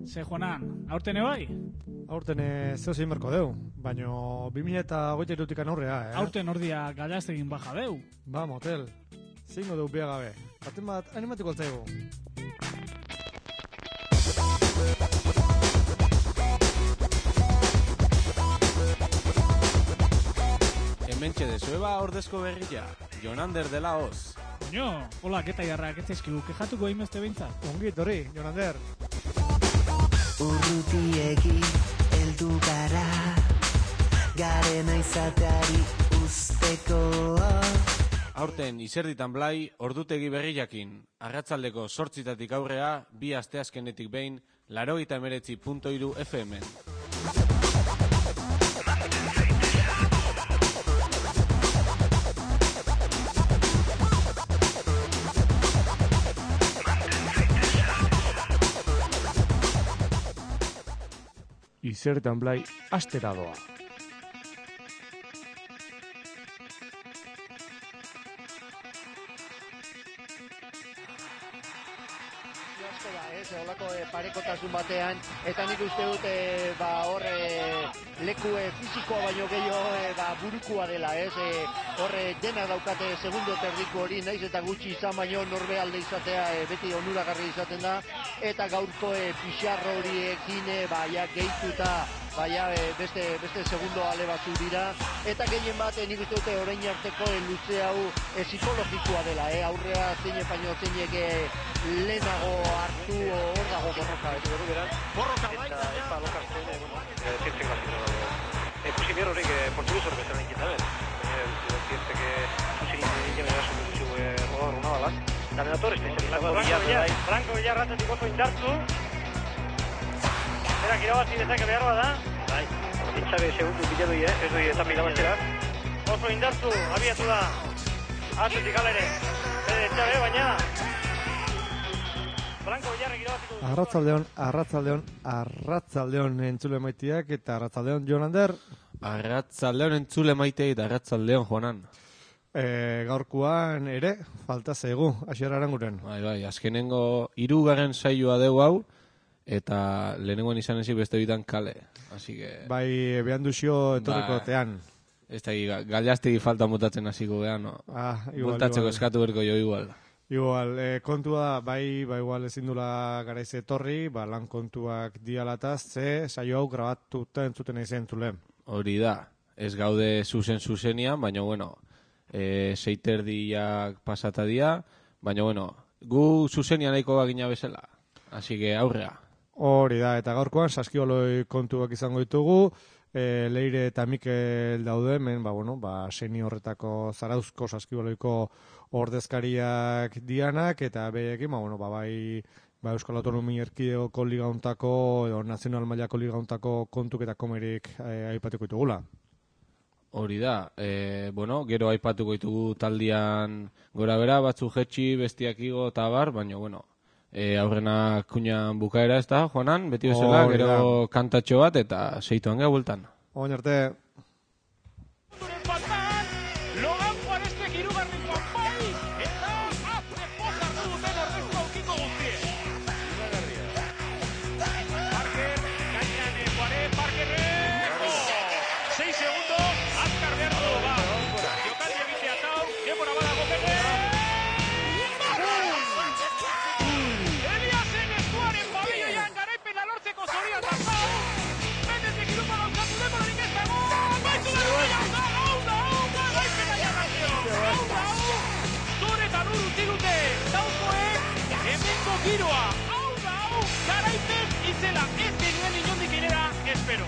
Ze Juanan, aurten bai? Aurten zeu zein berko deu, baina 2023 aurrea, Aurten ordia Gallastegin baja deu. Ba, motel, zingo deu bea gabe. Baten bat animatiko altzaigu. Hementxe dezueba ordezko berria, Jonander dela hoz. Koño, hola, keta jarrak ez ezkigu, kejatuko imeste behintzat. Ongi etorri, Jonander. Urrutiegi heldu gara, garena izateari usteko. Aurten izerditan blai, ordutegi berriakin. Arratsaldeko 8 aurrea, 2 asteazkenetik behin, 89.3 FM. Izertan blai astera doa. Olako parekotasun batean, eta nik uste dut leku fisikoa baino gehiago burukua dela, dena daukate segundo terdiko hori, naiz eta gutxi izan baino norbe alde izatea beti onuragarri izaten da, eta gaurko pixarro horiekin gehituta beste segundo ale batzu dira, eta gehien bat nik uste dute orain arteko luze hau psikologikoa dela, aurrea zeinek baino zeinek lehenago hartu hor dago borroka, borroka bai, eta lokartzen, zientzek bazio fusilero horiek portuguz hori bezala inkitaben, zientzek fusilero rodar una bala, también a Torres, Franco Villar ratetik oso indartzu, berak irabazi dezake behar bada, bai, itxabe segundu bila doi, ez doi eta irabaztera, oso indartzu, abiatu da, atletik ala ere, itxabe, baina, Franco Villarrek irabaziko. Arratzaldeon entzule maiteak eta arratzaldeon Jonander. Arratzaldeon entzule maiteak eta arratzaldeon Juanan. Gaurkoan ere, falta zaigu, Asier Aranguren. Bai, azkenengo 3. saioa deu hau, eta lehenengoan izan ezik beste bitan kale. Así que... Bai, behan duzio etorriko tean. Ez da, Gallastegi falta mutatzen hasiko behan, no? Multatzeko eskatu berko jo igual. Igual, kontua bai igual ezin dula garaiz etorri, lan kontuak dialataz, saio hau grabatuta entzuten izan zule. Hori da, ez gaude zuzenian, baina bueno, 6:30 pasata dia, baina bueno, gu zuzenian nahiko bagina bezala, así que aurrea. Hori da, eta gaurkoan saskibaloi kontuak izango ditugu, Leire eta Mikel daude, hemen, seniorretako zarauzko saskibaloiko ordezkariak dianak, eta berekin, bai Euskal Autonomia Erkidegoko ligauntako, edo nazional mailako ligauntako kontuk eta komerik aipatuko ditugula. Hori da, gero aipatuko ditugu taldian gora bera, batzu jetxi, bestiak igo eta bar, baina, aurrena kuñan bukaera ez da, Juanan, beti bezala, gero kantatxo bat eta seituan geha bultan. Oin arte. Giroa, hau, garaipen izela, ez genuen inondik inera, espero.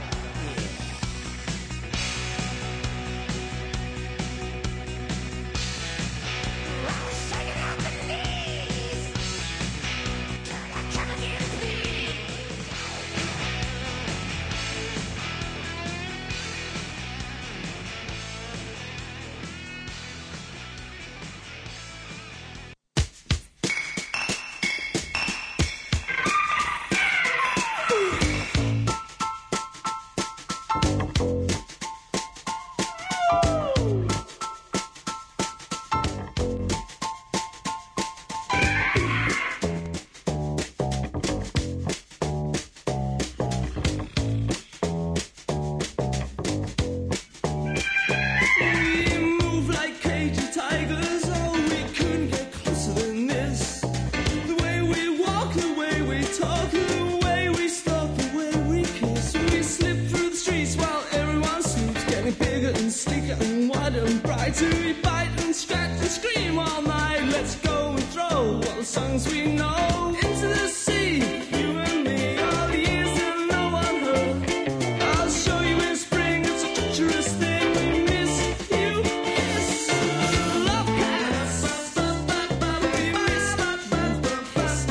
songs we know. Into the sea, you and me, all the years that no one heard. I'll show you in spring, it's a treacherous thing. We miss you, kiss love cats. We miss love cats.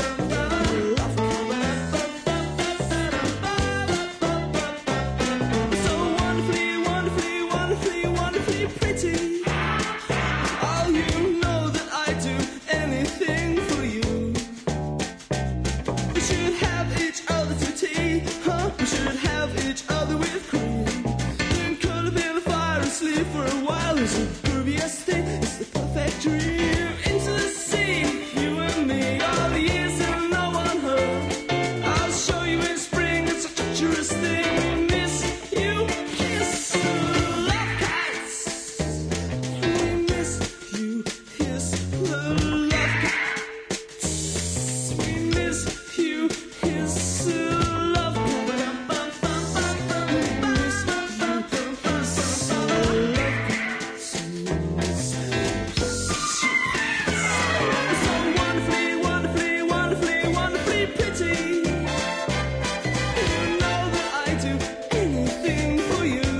So wonderfully, wonderfully, wonderfully, wonderfully pretty. Oh, you know that I do anything for you. We should have each other to tea, huh? We should have each other with cream. Then curl up in the fire and sleep for a while. It's the grooviest thing, it's the perfect dream. Into the sea, you and me, all the years that no one heard. I'll show you in spring, it's a treacherous thing. We miss you, kiss love cats. We miss you, kiss love cats. We miss you, kiss love cats. So wonderfully, wonderfully, wonderfully, wonderfully pretty. You know that I do anything for you.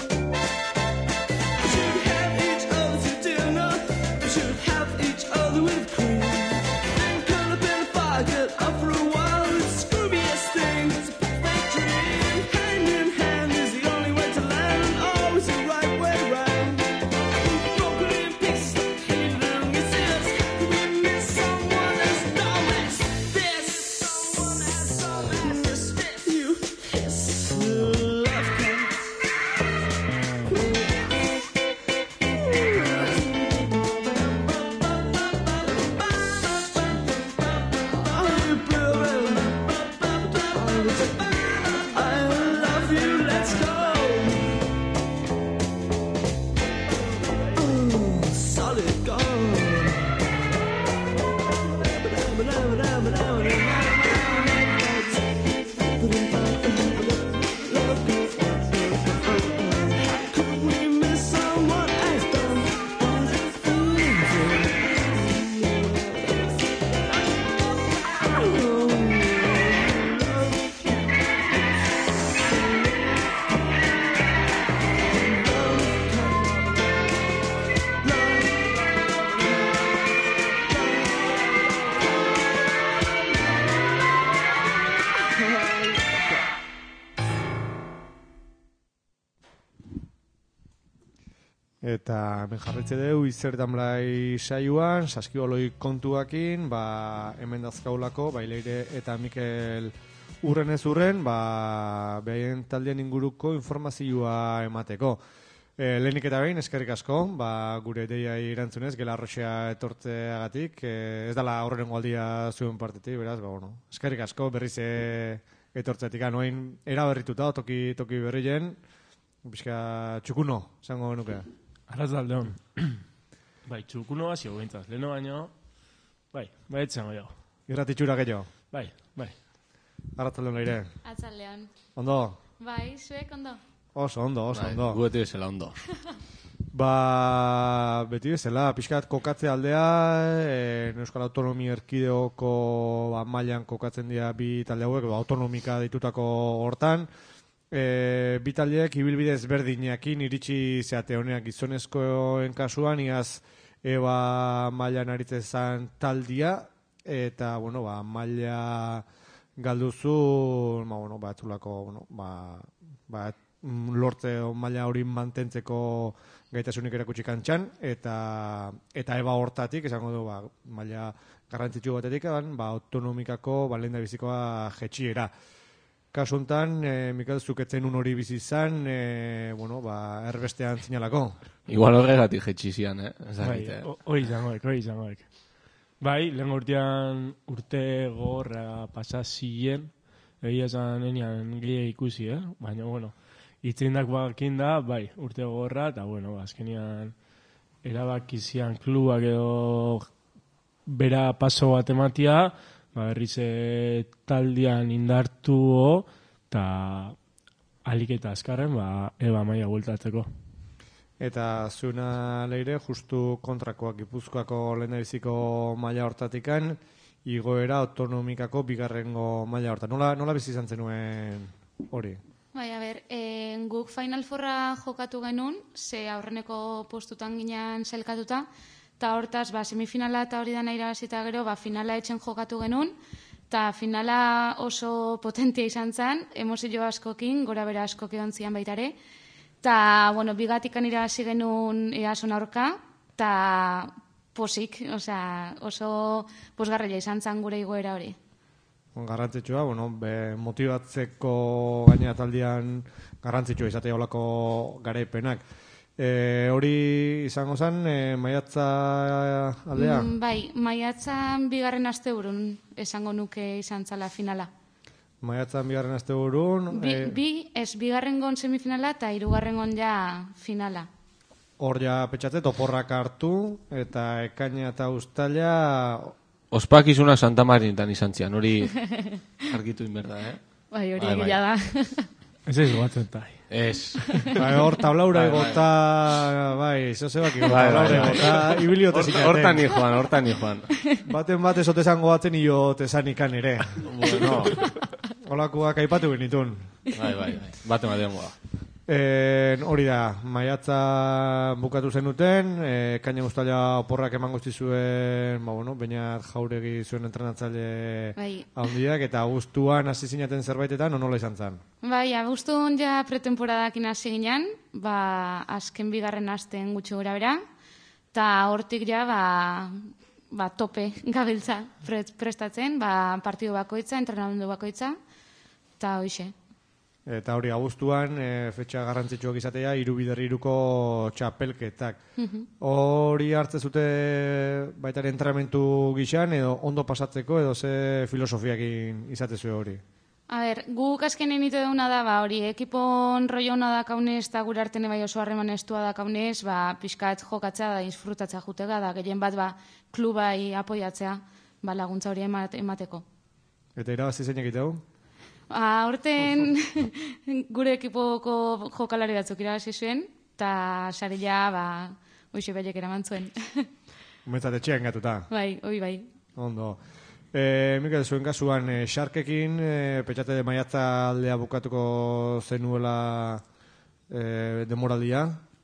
We should have each other to dinner. We should have each other with cream. Then curl up in the fire, get up for a while. It's the scoobiest thing, it's a perfect dream. Hand in hand is the only way to land, and always the right way round. Broken in pieces, like healing is this. We miss someone as dumb as this. Someone as dumb as this. You kiss love cats. I love you, let's go. Oh, solid gold. Could we miss someone as dumb Eta hemen jarritze dugu izertan blai saioan, saskibaloi kontuakin, hemen dazkaulako, Leire eta Mikel urren ez urren, behaien taldean inguruko informazioa emateko. Lehenik eta behin, eskerrik asko, gure deia irantzunez, Gelarroxea etortzeagatik, ez dela aurrengo aldia zuen partetik, beraz, eskerrik asko, berriz etortzetik, noin eraberrituta, toki berrien, bizka txukuno, zango genuke. Arratzaldeon. Bai, txukuno hasio behintzaz. Leheno baino, bai etxango jo. Irratitxura gehiago. Bai. Arratzaldeon Leire. Arratzaldeon. Ondo? Bai, zuek ondo? Oso ondo. Gu beti bezala ondo. Beti bezala, pixkat kokatze aldea, Euskal Autonomia Erkideoko mailan kokatzen dira bi talde hauek, autonomika ditutako hortan, bi taldeak ibilbide ezberdinekin iritsi zeate honeak gizonezkoen kasuan, iaz Eba mailan aritzen zen taldia, eta, maila galduzu, batzulako, lortze maila hori mantentzeko gaitasunik erakutsi kantxan, eta Eba hortatik, esango du, maila garrantzitsu batetik, autonomikako lehen da bizikoa jetxiera. Kasu honetan, Mikel, zuketzen hori bizi izan, erbestean zinalako. Igual horregatik jetxi zian, Hoi izangoek. Bai, lehen urtean urte gorra pasazien, egia esan enian gehiago ikusi, baina, itzindak bakin da, bai, urte gorra, eta, azkenian erabakizian klubak edo bera paso bat ematia, berriz taldean indartu eta alik eta azkarren Eba maila bueltatzeko. Eta zuena Leire, justu kontrakoak Gipuzkoako lehendabiziko maila hortatikan, igoera autonomikako bigarrengo maila hortan. Nola bizi izan zenuen hori? Bai, guk Final Fourra jokatu genuen, ze aurreneko postutan ginen zelkatuta, eta hortaz, semifinala eta hori dana irabazita gero, finala etxen jokatu genuen, eta finala oso potentia izan zen, emozio askokin, gora bera askok egon zian baitare, eta, bigatikan irabazi genuen eason aurka, eta posik, oso posgarria izan zen gure igoera hori. Garrantzitsua, motibatzeko gaina taldean garrantzitsua izatea olako garaipenak. Hori izango zen, maiatza aldea? Bai, maiatzan bigarren asteburun esango nuke izan zala finala. Maiatzan bigarren asteburun? Bigarrengon semifinala eta hirugarrengon ja finala. Hor ja petxatzet, oporrak hartu, eta ekaina eta uztaila... Ospakizuna Santa Marinetan izan zian, hori argitu inberda, Bai, hori egila da. Ez goatzen tai. Ez. Hor tablaura egota, zozebak tablaura egota, ibiliote zinaten. Hortan ni joan. Baten bat esotezan goatzen io tesan ikan ere. Bueno. Olakoak aipatu genitun. Bai. Baten goa. Hori da, maiatza bukatu zenuten, kaina guztaila oporrak eman guztizuen, bainat jauregi zuen entrenatzaile handiak, eta abuztuan hasi zinaten zerbaitetan, nola izan zen? Bai, abuztuan ja pretemporadakin hasi ginen, azken bigarren asten gutxi gora bera, eta hortik ja, tope gabiltza prestatzen, partidu bakoitza, entrenamendu bakoitza, eta hoxe. Eta hori, abuztuan, fetxa garrantzitsuak izatea, 3x3ko txapelketak. Hori hartze zute baitaren entrenamentu gixan, edo ondo pasatzeko, edo ze filosofiakin izatezu hori? Guk azkenen ito deuna da, hori, ekipon rollo hona da kaunez, eta gure artene bai oso harreman estua da kaunez, pixkat jokatzea da, disfrutatzea jutega da, gehien bat, klubai apoiatzea, laguntza hori emateko. Eta irabazi zein egiteu? Horten gure ekipoko jokalari batzuk irabazi zuen, eta sarila, hoxe baiek eraman zuen. Umetzat etxean gatuta? Bai, hoi bai. Ondo. Mikel, zuen kasuan, Sharkekin, petxate de maiatza aldea bukatuko zenuela demoraldia?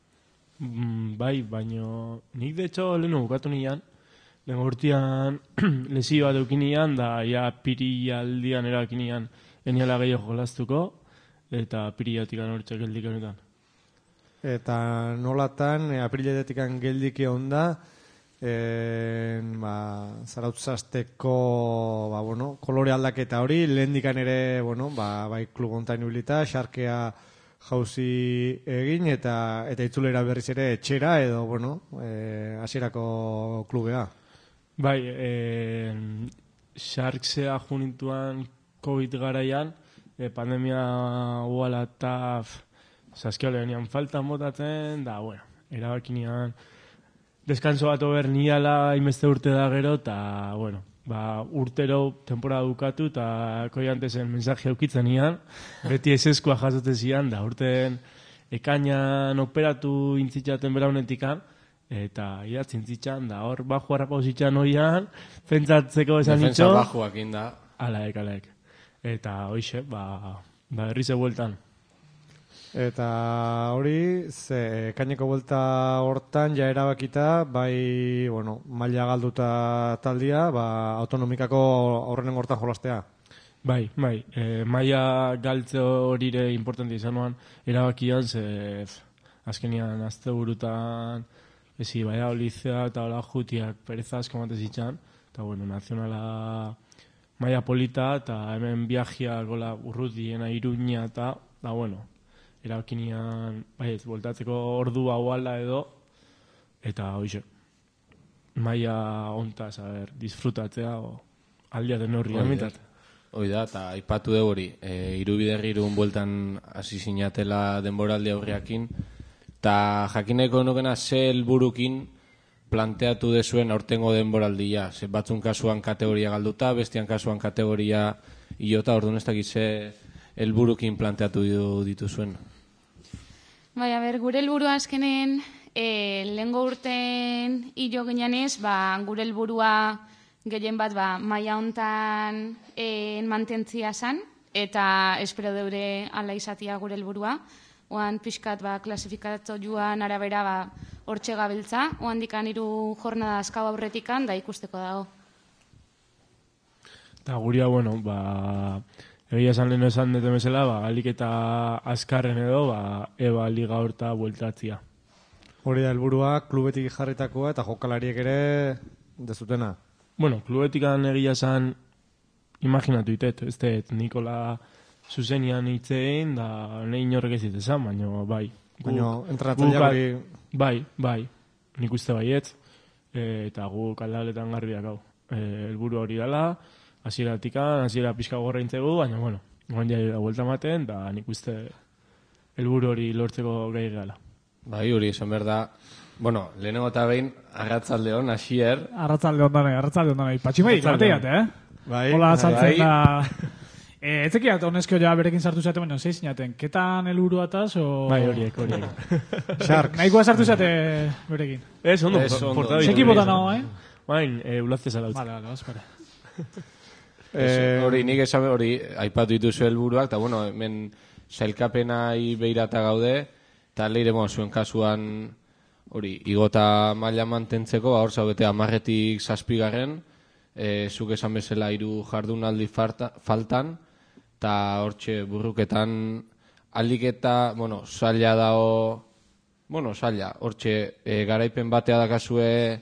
Bai, baino nik de hecho lehenu bukatu nian, lehen urtean lesioa deukin nian, da ja piri aldian erakin nian, eniala gehiago jolaztuko, eta apirilatik anortxak geldik honetan. Eta nolatan, apirilatik geldik egon da, zarautzazteko kolore aldaketa hori, lehen dikan ere, bai klub ontain ibilita, Sharkea jauzi egin, eta itzulera berriz ere etxera, edo, hasierako klubea. Bai, Sharksea junintuan COVID garaian, pandemia guala eta saskiola genian faltan botatzen, da, erabakinean deskanso bat ober niala imeste urte da gero, eta, urtero temporada dukatu, eta koiantezen mensaje aukitzen nian, beti eseskoa jasote zian, da, urten ekainan operatu intzitzaten beraunetikan, eta idatzi intzitxan, da, hor, baju harrapauzitxan oian, pentsatzeko esan nitxo. Defensa bajuak inda. Alaek. Eta hoxe, berrize bueltan. Eta hori, kaineko buelta hortan ja erabakita, bai, maila galduta taldia, autonomikako aurrenen hortan jolastea. Bai, maila galtze horire importante izanuan, erabakian, azkenian azte burutan, bai, olizea eta hola jutiak perezaz komatezitxan, eta, nazionala maia polita, eta hemen viajea gola urrutiena iruña, eta, erabakinean, voltatzeko ordu hauala edo, eta hoxe, maia ontaz, disfrutatzea, aldia den horri, amitat. Hoi da, eta aipatu dugu hori, irubiderrirun bueltan hasi sinatela denboraldi aurriakin, eta jakineko nukena ze helburukin planteatu dezuen aurtengo denboraldia. Ze batzun kasuan kategoria galduta, bestian kasuan kategoria iota, orduan ez dakiz ze helburukin planteatu dituzuen. Bai, gure helburua azkenen, lehengo urten hilo gineanez, gure helburua gehien bat maila hontan mantentzia zan, eta espero deure ala izatia gure helburua. Oan pixkat klasifikatu joan arabera hortxe gabiltza, oan dikan 3 jornada azkau aurretikan, da ikusteko dago. Eta guria, egia esan lehen esan dut emezela, alik eta azkarren edo, eba liga horta bueltatzia. Hori da helburua, klubetik jarritakoa eta jokalariek ere dezutena. Klubetikan egia esan, imaginatu itet, ez dut, Nikola zuzenian hitzein, da nahi inorrek ez ditezan, baina bai. Baina entrenatzaileak hori... Bai, nik uste baietz, eta guk aldaletan garbiak hau. Helburu hori dela, hasiera pixka gorraintzegu, baina, goan jaira buelta ematen, da nik uste helburu hori lortzeko gai gala. Bai, hori, esan behar da, lehenengo eta behin, arratzalde hon, Asier. Arratzalde ondanei. Patximei, bateiate, Bai. Hola, azaltzen da... Etzekiat, honezko ja berekin sartu zate, baina zei zinaten, ketan helburu ataz, o... Bai, horiek. Sharks. Nahikoa sartu zate berekin. Ez, ondo. Seki bota nago, Bain, ulazte zalautz. Vale, espera. Hori, nik esan hori, aipatu dituzu helburuak, eta hemen sailkapenai behirata gaude, eta leire, zuen kasuan, hori, igota maila mantentzeko, hor zaudete 10-etik 7 zuk esan bezala 3 jardunaldi faltan, eta hortxe burruketan aldik eta, zaila dao, zaila, hortxe garaipen batea dakazue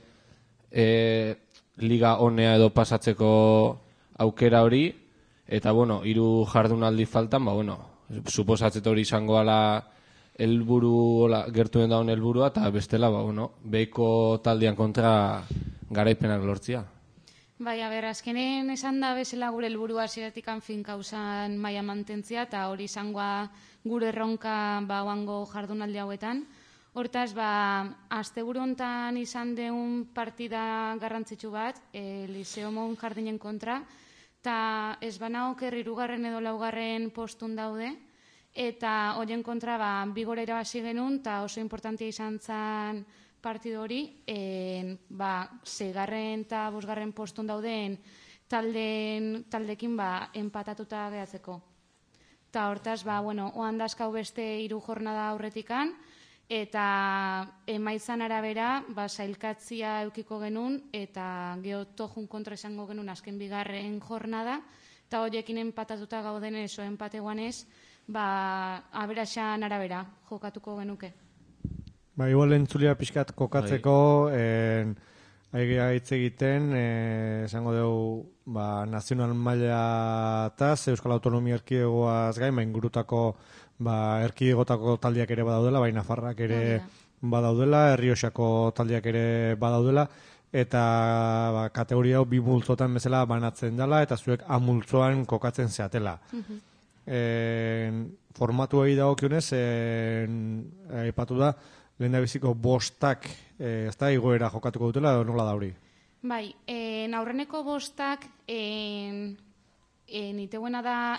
liga honea edo pasatzeko aukera hori, eta, 3 jardunaldi faltan, suposatzet hori izango ala helburu, gertuen daun helburua, eta bestela, behiko taldean kontra garaipenak lortzia. Bai, azkenen esan da bezala gure helburua hasieratik finkausan maila mantentzia, eta hori izangoa gure erronka oango jardunaldi hauetan. Hortaz, asteburu hontan izan deun partida garrantzitsu bat, Liceo Mon Jardinen kontra, eta ez banago 3. edo 4. postun daude, eta horien kontra 2 gora irabazi genuen, eta oso importantia izan zen partidu hori, 6. eta 5. postun dauden taldekin empatatuta gehatzeko. Eta hortaz, oan dazkau beste 3 jornada aurretikan, eta emaitzan arabera, sailkatzia eukiko genuen, eta geotojun kontra izango genuen azken 2. jornada, eta horiekin empatatuta gauden eso, empate guanez, aberaxan arabera jokatuko genuke. Igual entzulia pixkat kokatzeko, aigia hitz egiten, esango dugu, nazional maila eta Euskal Autonomia Erkidegoaz gain, ingurutako erkidegotako taldeak ere badaudela, Nafarrak ere badaudela, Errioxako taldeak ere badaudela, eta kategoria hau 2 multzotan bezala banatzen dela, eta zuek amultzoan kokatzen zeatela. Formatuei dagokionez, aipatu da, lehendabiziko 5 ez da igoera jokatuko dutela, edo nola da hori? Bai, aurreneko 5 niteuena da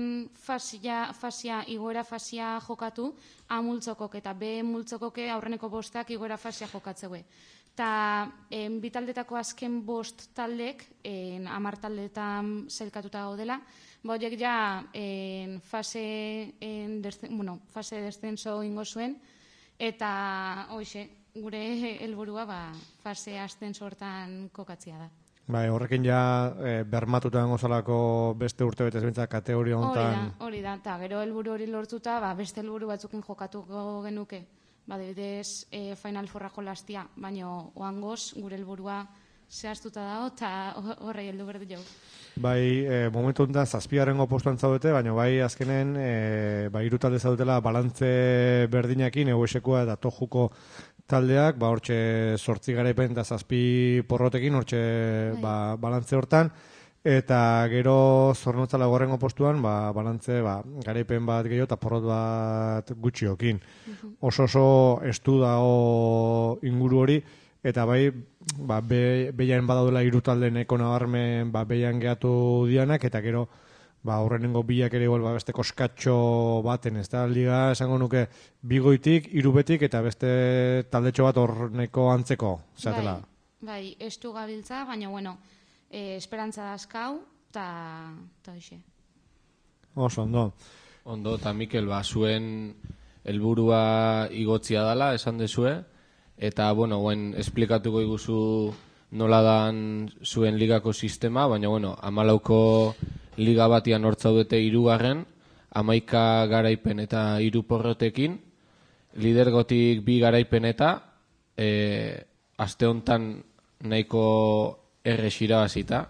igoera fasia jokatu, A multzokok eta B multzokok aurreneko 5 igoera fasia jokatzeue. Eta bitaldetako azken 5 taldek, 10 taldeetan zelkatuta gaudela, horiek ja fase descenso ingo zuen, eta gure helburua fase ascenso hortan kokatzia da. Horrekin ja bermatuta dengo zalako beste urte betez bintzak kategoria honetan. Hori da, eta gero helburu hori lortuta, beste helburu batzukin jokatuko genuke. Debidez Final Fourra jolastia, baina oangoz gure helburua zehaztuta dago, eta horrei heldu berdi jau. Momentu honetan 7. postuan zaudete, baina azkenen 3 talde zaudetela balantze berdinakin, EUSkoa eta Tojuko taldeak, hortxe 8 garaipen eta 7 porrotekin, hortxe balantze hortan, eta gero Zornotza 4. postuan, balantze garaipen bat gehiago eta porrot bat gutxiokin. Oso estu dago inguru hori, eta behian badaudela 3 taldeen eko nabarmen behian gehatu dianak, eta gero horrenengo bilak ere beste koskatxo baten, ez da, liga esango nuke 2 goitik, 3 betik, eta beste taldetxo bat horneko antzeko, zatela. Estu gabiltza, baina esperantza dazkau, eta hoxe. Oso, ondo. Ondo, eta Mikel, zuen helburua igotzia dela, esan dezue, eta, bueno, guen esplikatuko iguzu nola dan zuen ligako sistema, baina, bueno, 14 liga batian hortzaudete 3garren, 11 garaipen eta 3 porrotekin, lidergotik 2 garaipen eta, aste hontan nahiko errex irabazita,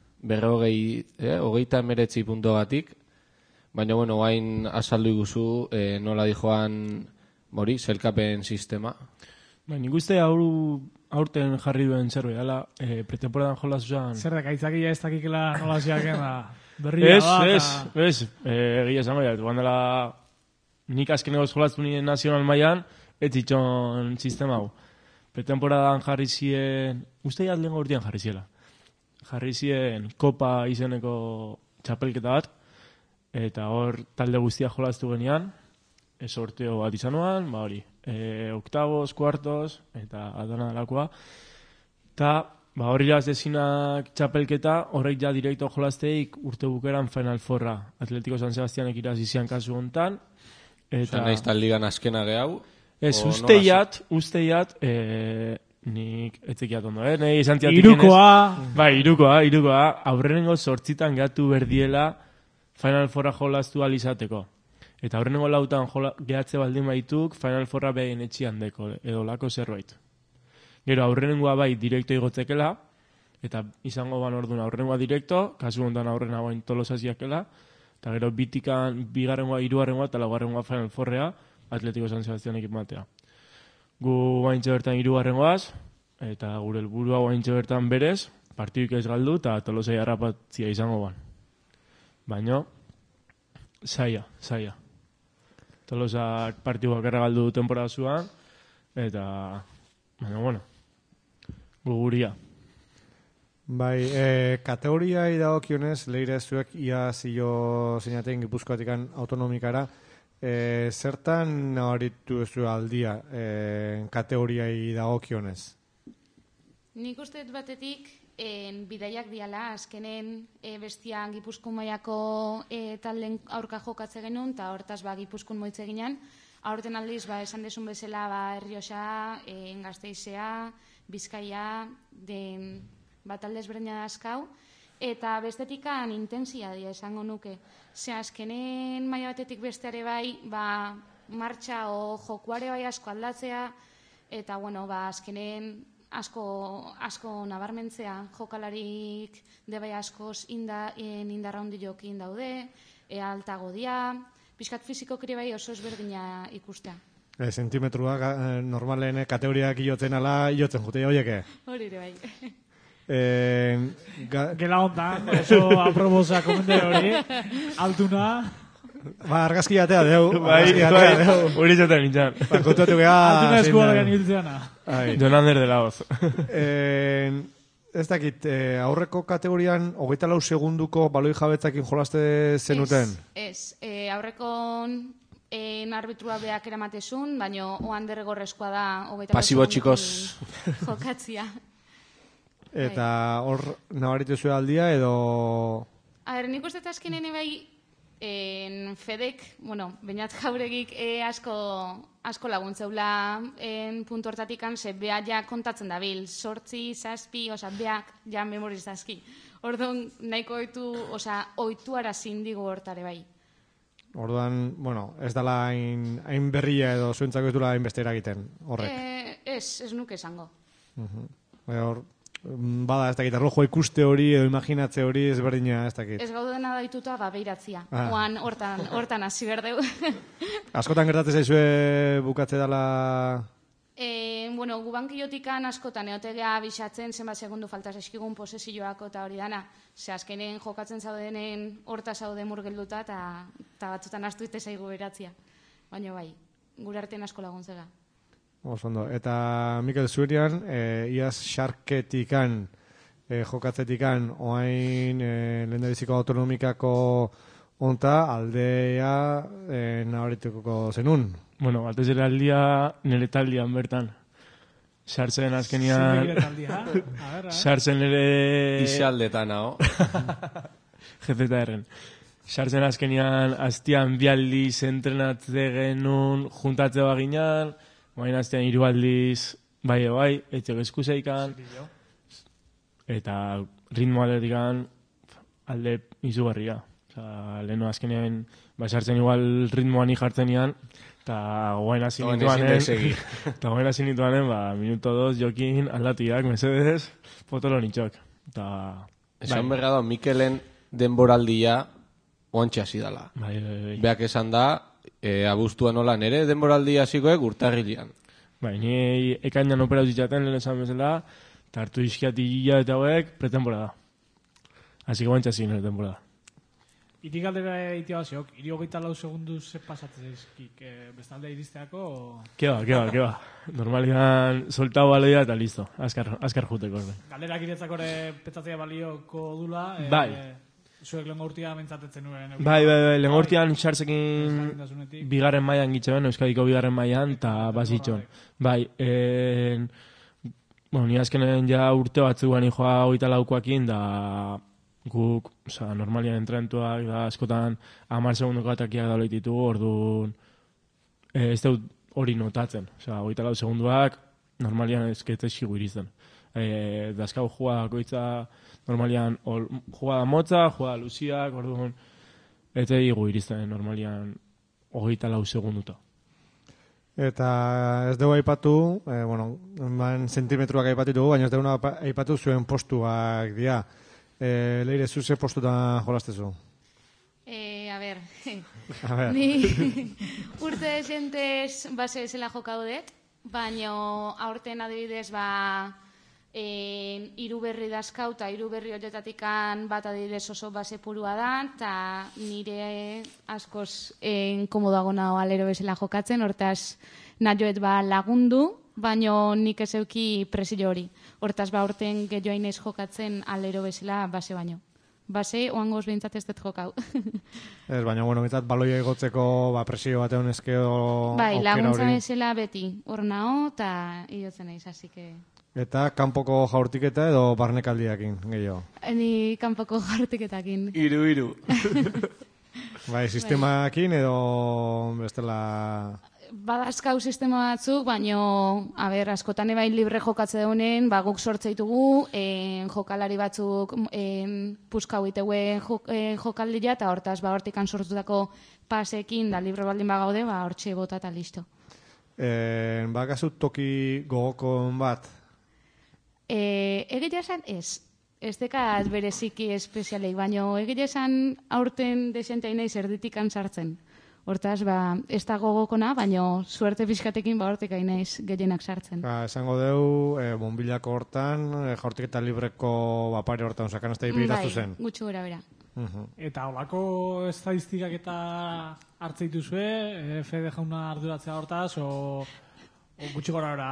39 puntogatik, baina, bueno, hain azaldu iguzu nola dijoan zelkapen sistema. Nik uste aurten jarri duen zerbait dela, pretemporadan jolaz usan... Zer da, gaitzakia ez dakikela nola ziaken da, berria bat... Ez, egia esango jat, dela nik azkenegoz jolaztu nien nazional mailan, ez ditxon sistema hau. Pretemporadan jarri zien, uste jat lehen urtean jarri ziela. Jarri zien kopa izeneko txapelketa bat, eta hor talde guztia jolaztu genian, sorteo bat izanuan, hori, octavos, cuartos, eta adana delakoa. Eta hori dezinak txapelketa, horrek ja direkto jolazteik urte bukeran Final Fourra. Atletico San Sebastianek irazizian kasu hontan. Eta nahiz tal ligan askena gehau? Ez, usteiat, nik etzekiat ondo, nahi izantiatik... Irukoa! Bai, irukoa. Aurrenengo 8 gehatu berdiela Final Fourra jolaztu alizateko. Eta aurrenengo 4 gehatze baldin baituk Final Fourra behin etxian deko, edo lako zerbait. Gero aurrenengoa bai direkto igotzekela, eta izango ban orduan aurrenengoa direkto, kasu hontan aurrena bain tolosaziakela, eta gero bitikan 2garrengoa, 3garrengoa eta 4garrengoa Final Fourrea, Atletico San Sebastianekin batea. Gu baintxe bertan 3garrengoaz, eta gure helburua baintxe bertan berez, partiduk ez galdu, eta Tolosai harrapatzia izango ban. Baina, saia. Tolosak partiduak erregaldu temporada zuan, eta, baina, bueno, guguria. Bai, kategoriai dagokionez, leire zuek ia zio zeinaten Gipuzkoatikan autonomikara, zertan nabaritu ez aldia kategoriai dagokionez? Nik uste batetik, bidaiak diala, azkenen bestian Gipuzkoan maiako talden aurka jokatze genuen, eta hortaz Gipuzkoan moitze ginen. Aurten aldiz, esan desun bezala, Errioxa, Gasteizea, Bizkaia, talde ezberdina dazkau, eta bestetikan intensia dira esango nuke. Ze azkenen maila batetik besteare bai, martxa o jokuare bai asko aldatzea, eta azkenen asko nabarmentzea, jokalarik debai askoz indarra hondi jokin daude, altago dia, pixkat fizikok ere bai oso ezberdina ikustea. Sentimetruak normalen kategoriak iotzen ala, iotzen jute horieke? Hori ere bai. Gela hontan, oso aprobosa komentar hori, altuna... argazki atea deu. Hori zaten nintzen. Kontatu geha... Altuna eskualean hiltzeana. Jonander de la Hoz. Ez dakit, aurreko kategorian 24 segunduko baloi jabetzakin jolaste zenuten? Ez, aurrekon arbitrua beak eramatezun, baina oan derregorrezkoa da 24 pasibo txikos jokatzia. Eta hor nabaritu zuen aldia edo... Nik uste azkenen bai Fedek, bainat jauregik asko laguntzeula puntu hortatikan, ze beha ja kontatzen dabil, 8, 7, beak ja memorizazki. Orduan, nahiko oituara zindigu hortare bai. Orduan, ez dala hain berria edo zuentzako ez dula hain bestera egiten, horrek? Ez nuke esango. Hor, bada, ez dakit, erlojoa ikuste hori edo imaginatze hori ez berdina, ez dakit. Ez gaudena daituta, beiratzia. Oan, hortan hasi berdeu. Askotan gertatzen zaizue bukatze dela... Gubankiotikan askotan eotegea bisatzen zenbat segundu falta eskigun posesioako eta hori dana. Ze azkenen jokatzen zaudenen horta zaude murgelduta eta batzutan astu ite zaigu beratzia. Baina bai, gure artean asko laguntzega. Osondo. Eta Mikel Zuerian, iaz xarketikan, jokatzetikan, oain lehendabiziko autonomikako onta aldea nabarituko zenun. Batez ere aldia nire taldian bertan. Sartzen azkenian... Sartzen ere... Izaldetan, hau. GZR-en. Sartzen azkenian, aztian bi aldiz entrenatze genuen, juntatze baginan, baina aztian 3 aldiz, bai, etxeko eskuzeikan, eta ritmo aldetikan alde izugarria. Osa, leheno azkenean, sartzen igual ritmoan jartzen nian, eta goain hasi nituanen, minuto 2 jokin aldatiak, mesedez, potolo nitxok. Esan berra da, Mikelen denboraldia ontsa hasi dala. Beak esan da, abuztuan nola nere denboraldia hasikoek urtarrilean. Ni ekainan opera uzitzaten, lehen esan bezala, eta hartu izkiatila eta hauek pretemporada. Hasiko ontsa hasi nire temporada. Iti galdera iti baziok, 34 segunduz ze pasatzen ezkik, bestalde iristeako? Keba. Normalian soltau baloia eta listo, azkar juteko. Galderak iretzako ere petzatzea balioko dula, bai. Zuek lehen urtia mentzatetzen nuen. Bai, lehen urtian txartzekin bigarren mailan gitzen, Euskadiko bigarren mailan, eta bazitxon. Bai, ni azkenen ja urte batzuan joa 24koakin, da guk, normalian entrentuak, da askotan 10 segundoko atakiak da loititugu, orduan ez dut hori notatzen. 24 segunduak normalian ezketzeskigu irizten. Dazkau jugada koitza normalian jugada motza, jugada luziak, orduan ez digu irizten normalian 24 segunduta. Eta ez dugu aipatu, zentimetruak aipatutugu, baina ez dugu aipatu zuen postuak dira. Leire, zuze postuta jolastezu? A ver. Ni urte desentez base zela jokatu dut, baina aurten adibidez hiru berri dazkau, eta 3 berri horietatik bat adibidez oso base purua da, eta nire askoz inkomodago nago alero bezala jokatzen, hortaz nahioet lagundu, baina nik ez euki presio hori. Hortaz aurten gehioa inez jokatzen alero bezala base baino. Base, oangoz behintzat ez dut jokau. Ez, baina, behintzat baloia egotzeko presio bat egon ezkeo... Bai, laguntza bezala beti, hor nao, eta idiotzen naiz, así que... Eta kanpoko jaurtiketa edo barnekaldiakin, gehiago? Ni kanpoko jaurtiketakin. Hiru. Bai, sistemakin edo bestela... Badazkau sistema batzuk, baina, askotan ebain libre jokatze daunen, guk sortzeitugu, jokalari batzuk puskau itegue jokaldia, eta hortaz, hortikan sortutako pasekin, da libre baldin bagaude, hortxe bota eta listo. Bakazu toki gogokon bat? Egia esan ez. Ez dekat bereziki espezialei, baina egia esan aurten desentea inaiz erditikan sartzen. Hortaz, ez da gogokona, baina suerte pixkatekin hortik ainaiz gehienak sartzen. Esango deu, bonbilako hortan, jaurtiketa libreko pare hortan, sakanazta ipiratzu zen. Bai, gutxu gara bera. Eta holako estadistikak eta hartzeitu zue, Fede jauna arduratzea hortaz, o gutxi gora bera...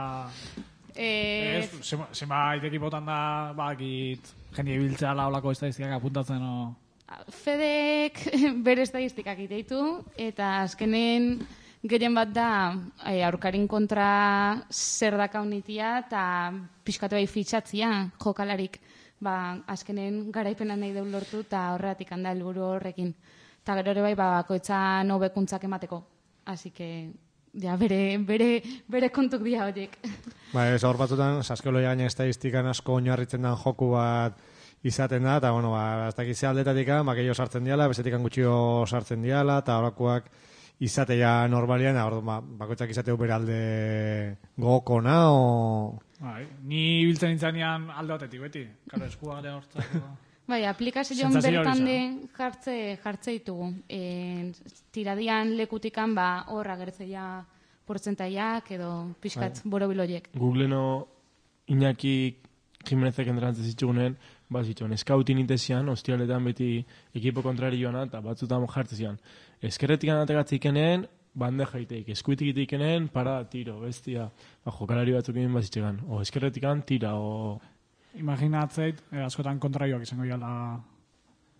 Zenbait ekipotan da, jende ibiltzea holako estadistikak apuntatzen, o... Fedek bere estadistikak iteitu, eta azkenen gehien bat da aurkarin kontra zer dakaunitia eta pixkatu bai fitxatzia jokalarik. Azkenen garaipena nahi deun lortu eta horretik handa helburu horrekin. Eta gero ere bai bakoitzan hobekuntzak emateko. Así que bere kontuk dira horiek. Ez hor batzutan, saskioloia gaina estadistikan asko oinarritzen den joku bat izaten da, eta, ez dakiz aldetatik, gehiago sartzen diala, bezetikan gutxio sartzen diala, eta horakoak izatea normalian, bakoitzak izateu bere alde gogokona, o... Ni biltzen nintzanean alde batetik, beti. Karo, eskua gara hortzako... Bai, aplikazioan bertan jartze ditugu. Tiradian lekutikan, horra gertzeia portzentaiak edo pixkat borobiloiek. Googleno Iñaki Jimenezek entrantzen zitsugunen, bazitxon, eskautin intezian, ostialetan beti ekipo kontrarioana, eta batzutan jartzezian. Eskerretik anategatzikenen, bande jaiteik, eskuitik itikenen, para, tiro, bestia, jokalari batzukin bazitxegan. O eskerretik tira, o... Imaginatzeit, askotan kontraioak izango jala...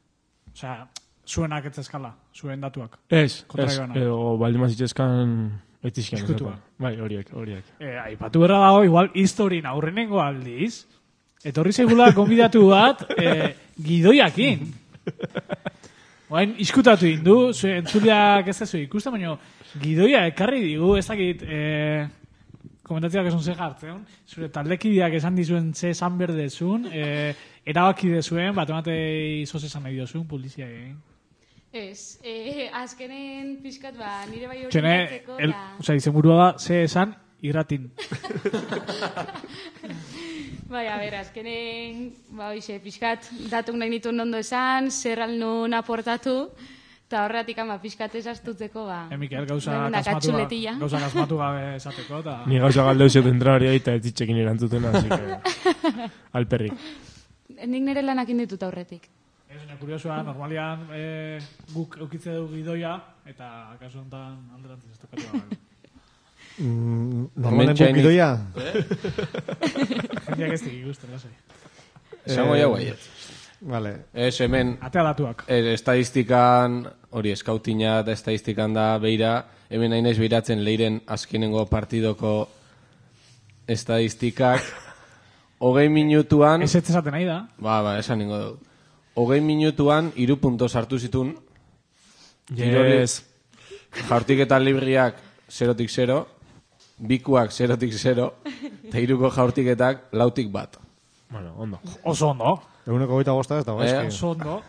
Osea, zuenak etzeskala, zuen datuak. Ez, edo baldin bazitxezkan Etizkian Izkutua. Bai, horiek. Aipatu berra dago, igual, historin aurrenengo aldiz, etorri segula konbidatu bat, gidoiakin. Oain, iskutatu indu, entzuleak ez da zu ikusten, baina gidoia ekarri digu, ez dakit, komentatziak esan ze jartzen, zure taldekideak esan dizuen ze esan berdezun, erabaki dezuen, bat ematei zoz esan nahi diozun, publizia egin. Ez, azkenen pixkat nire bai hori Txene, izen burua da, ze esan irratin. Bai, a ber, azkenen, hoxe, pixkat, datuk nahi nituen ondo esan, zer alnun aportatu, eta horretik pixkat esastutzeko, Mikel, gauza una katxuletilla. kasmatu gabe esateko, eta... Ni gauza galdeu zioten trabaria eta ez ditxekin erantzuten, así que... Alperrik. Nik nire lanakin ditut aurretik. Ez, kuriosua, normalian guk eukitze dugu gidoia, eta kasu honetan alderantziz ez tokatu gabe. Normalen guk gidoia? Jendeak ez dik ikusten, lasai. Esango jau baiet. Vale. Ez, hemen... Atea datuak. Estadistikan, hori eskautina eta estadistikan da beira, hemen nahi naiz beiratzen leiren azkenengo partidoko estadistikak, 20 minutuan... Ez esaten nahi da. Ba, esan ningo dugu. 20 minutuan 3 punto sartu zitun. Yes. Jaurtiketa libriak 0-0, bikuak 0-0, eta 3ko jaurtiketak 4-1. Bueno, ondo. Oso ondo. 125 ez da, gaizki. Oso ondo.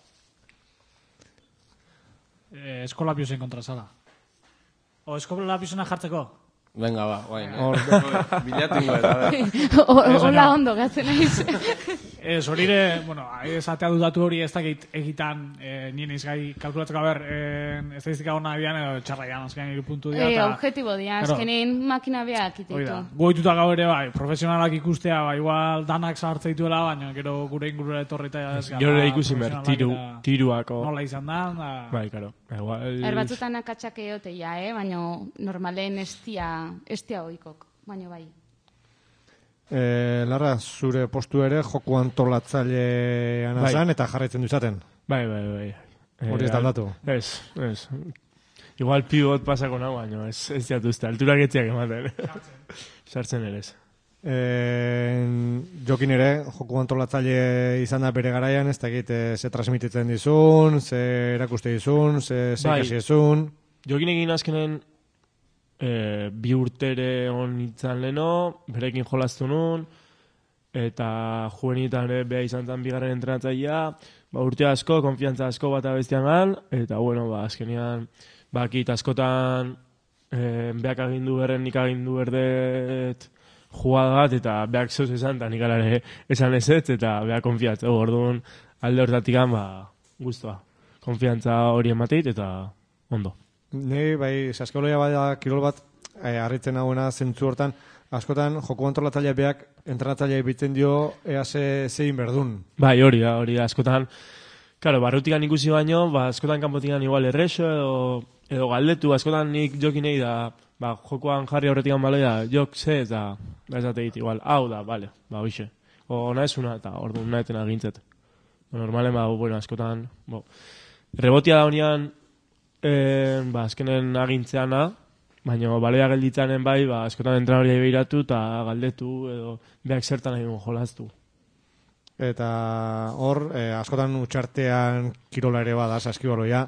Eskolapiozen kontra zara. O eskolapiozen jartzeko? Venga, ba, guain. Bilatingo eta, Hola ondo, gatzen naiz. Horire, bueno, esatea dudatu hori ez dakit egitan, nien izgai kalkulatzeko haber, estadistika hona bian edo txarraian, azkenean 3 puntu dira. Objetibo dira, azkenean makina beak ititu. Goituta gau ere, bai, profesionalak ikustea, bai, igual danak sartza dituela, baina gero gure ingurura etorrita ez gara. Gero ikusi mer, tiruako. Nola izan da. Bai, karo. Erbatzutan akatsak egoteia, baina normalen estia oikok, baina bai. Larra, zure postu ere joku antolatzailean azan eta jarraitzen duzaten. Bai. Hori ez aldatu. Ez. Igual pivot pasako nago, baina ez jatuzte. Altura getziak ematen. Sartzen ere ez. Jokin ere, joku antolatzaile izan da bere garaian, ez dakit ze transmititzen dizun, ze erakuste dizun, ze ikasi dizun. Jokin egin azkenen 2 urtere hon itzan leno, berekin jolaztu nun, eta juenitan ere beha izan zen bigarren entrenatzailea, urte asko, konfiantza asko bat abestian gan, eta bueno, azkenean, bakit askotan beak agindu berren, nik agindu berdet jugada bat, eta beak zeus esan, eta nik alare esan ezetz, eta beak konfiantza, orduan alde hortatik guztua. Konfiantza hori emateit, eta ondo. Nei, bai, saskoloia bada kirol bat, harritzen hauena zentzu hortan, askotan, joko antolatzaileak beak, entrenatzaileak bitzen dio, zein berdun. Bai, hori da, askotan, claro, barrutikan ikusi baino, askotan kanpotikan igual errexo, edo galdetu, askotan nik jokinei da, jokoan jarri horretikan bale da, jok ze, eta, ez dut igual, hau da, bale, hoxe. Ona esuna, eta orduan naeten agintzet. Normalen, bueno, askotan, rebotia da honean, azkenen agintzeana, baina balea gelditzanen bai, askotan entrenadoria behiratu eta galdetu edo beak zertan nahi duen jolaztu. Eta hor, askotan utxartean kirola ere bada, saskibaloia.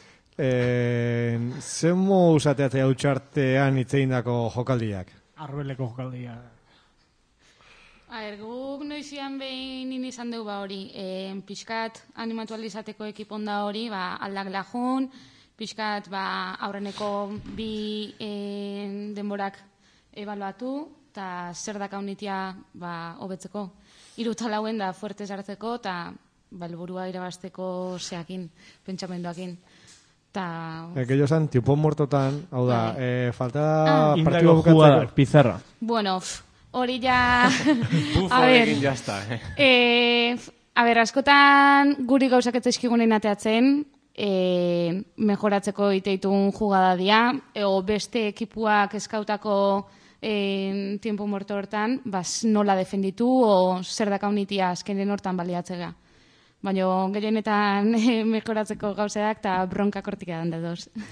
Zenmo usateatzea utxartean itzeindako jokaldiak? Arbeleko jokaldia. Guk noizian behin izan dugu hori, pixkat animatu alizateko ekipon da hori, aldak lajun, pixkat aurreneko 2 denborak ebaluatu, eta zer dakaunitia hobetzeko. 3 talauen da fuertez hartzeko, eta helburua irabazteko zeakin, pentsamenduakin. Gehiago esan, tiempon mortotan, hau da, falta partidu bukatzeko. Pizarra. Bueno, hori ja... Bufo egin jazta, A ber, askotan guri gauzak etzaizkigunen ateatzen, mejoratzeko iteitun jugada dia, o beste ekipuak eskautako tiempo morto hortan, nola defenditu, o zer dakaunitia azkenen hortan baliatzega. Baina gehienetan mejoratzeko gauzeak eta bronkak hortik edan dedoz.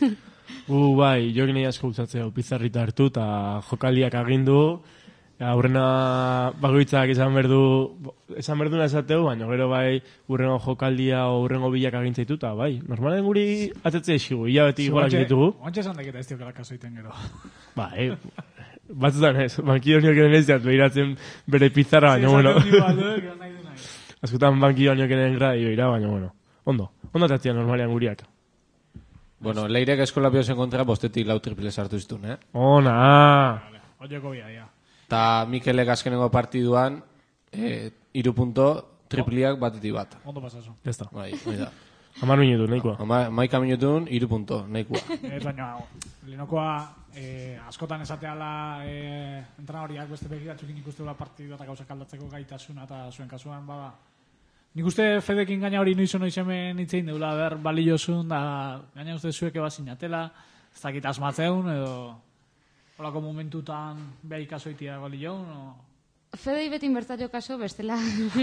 Bai, jokin nahi asko gutzatzea pizarrita hartu eta jokaldiak agindu, aurrena bakoitzak esan berduna esateu, baina gero bai urrengo jokaldia o urrengo bilak agintzaitu, eta bai, normalen guri atetzea esigu, hilabeti golak ditugu. Oantxe esan deketa ez diokela kaso iten gero. Bai, batzutan ez, bankio nioken ez diat behiratzen bere pizarra, baina bueno. Askotan bankio nioken gradio baina bueno. Ondo atetzea normalean guriak. Bueno, Leirek Eskolapiozen kontra bostetik 4 triple sartu zituen, Ona! Oieko bia, ja. Ta Mikelek azkenengo partiduan 3 punto tripliak batetik bat. Ondo pasazu. Ez da. Bai, hori da. 10 minutu, nahikoa. 11 minutun 3 punto, nahikoa. Baina, lehenokoa askotan esateala entrenadoriak beste begiratzukin ikusteula partidu eta gauzak aldatzeko gaitasuna eta zuen kasuan bada. Nik uste Fedekin gaina hori noiz hemen hitzein deula, ber, baliozun, da gaina uste zueke bazinatela, ez dakit asmatzeun, edo holako momentutan beha ikasoitia balioun, o... Fedei beti inbertatio kaso, bestela...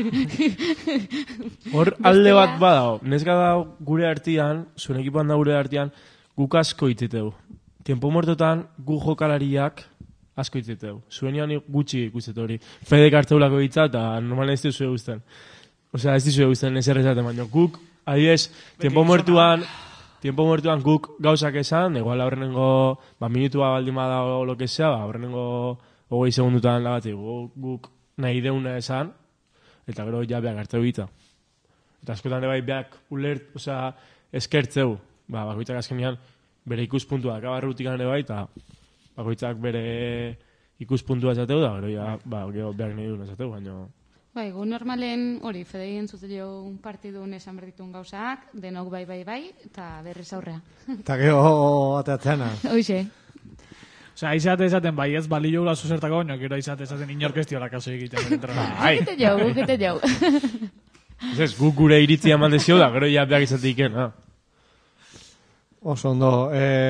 Hor alde bat badao, nezga da gure artean, zuen ekipoan da gure artean, guk asko itziteu. Tiempo muertotan gu jokalariak asko itziteu. Zuen ean gutxi ikustetu hori. Fedek hartzeulako hitza eta normalen ez dizue guzten. Osea, ez dizue guzten ez errezaten, baina guk, adibidez, tiempo muertuan guk gauzak esan, igual aurrenengo, minutua baldin bada o lo que sea, aurrenengo 20 segundutan lagatik, guk nahi deuna esan, eta gero ja beak hartzeu hitza. Eta askotan bai beak osea, eskertzeu, bakoitzak azkenean bere ikuspuntua akabarrutik ere bai, eta bakoitzak bere ikuspuntua esateu da, gero ja, gero beak nahi duen esateu, baina... Bai, gu normalen hori, Fedei entzuteo un partidun esan berditun gauzak, denok bai, eta berriz aurrea. Eta gero ateatzena. Hoxe. Osea, izate esaten bai ez balio gula zuzertako, baina gero izate esaten inorkestiola kaso egiten. Gukete jau. Ez, guk gure iritzia eman dezio da, gero ja beak izatik iken. Oso ondo.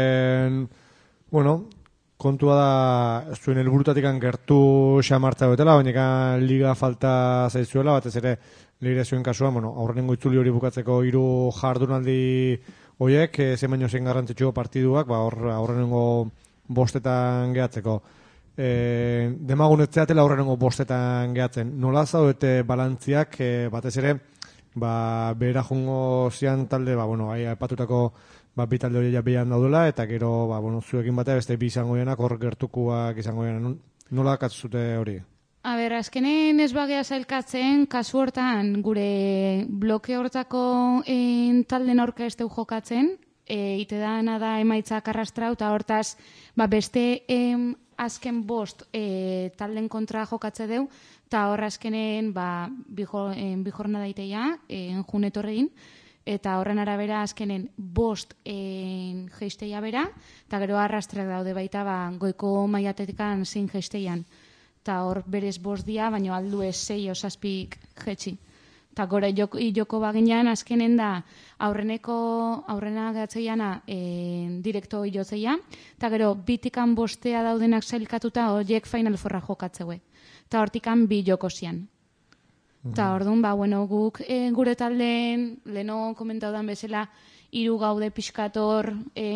Bueno, kontua da, zuen helburutatik gertu xamartza betela, baina liga falta zaizuela, batez ere Leire zuen kasuan, aurrenengo itzuli hori bukatzeko 3 jardunaldi horiek, zein baino zein garrantzitsuko partiduak, aurrenengo 5etan gehatzeko. Demagunetzeatela aurrenengo 5etan gehatzen. Nola zaudete balantziak, batez ere, behera jungo zian talde, aipatutako bi talde hori behan daudela, eta gero, zuekin batea beste bi izango denak, hor gertukuak izango denak. Nola katzute hori? A ber, azkenen ez bagea zailkatzen, kasu hortan gure bloke hortako talden aurka ez deu jokatzen, ite dana da emaitzak arrastrau, eta hortaz beste azken 5 talden kontra jokatze deu, eta hor azkenen bi jornada iteia, junetorrein, eta horren arabera azkenen 5 geisteia bera, eta gero arrastrak daude baita goiko maiatetikan zein geisteian. Eta hor berez 5 dia, baina aldu ez 6 o 7 jetxi. Eta gora joko baginan azkenen da aurrena gehatzeiana direkto hilotzeia, eta gero 2tikan 5 daudenak zailkatuta horiek Final Fourra jokatzeue. Eta hortikan 2 joko zian. Eta orduan, guk gure taldeen, leheno komentaudan bezala, 3 gaude pixkator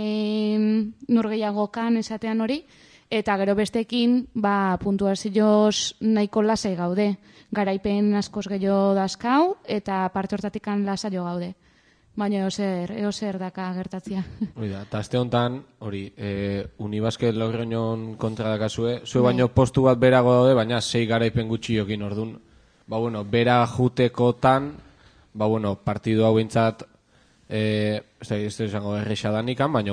norgehiagokan esatean hori, eta gero bestekin, puntuazioz nahiko lasai gaude. Garaipen askoz gehiago dazkau, eta parte hortatikan lasaio gaude. Baina eozer daka gertatzia. Hori da, eta azte honetan, Unibasket Logroñon kontra dakazue, zue baino postu bat berago daude, baina 6 garaipen gutxi jokin ordun. Bera jutekotan, partidu hau bintzat, ez da izango erresa danikan, baina,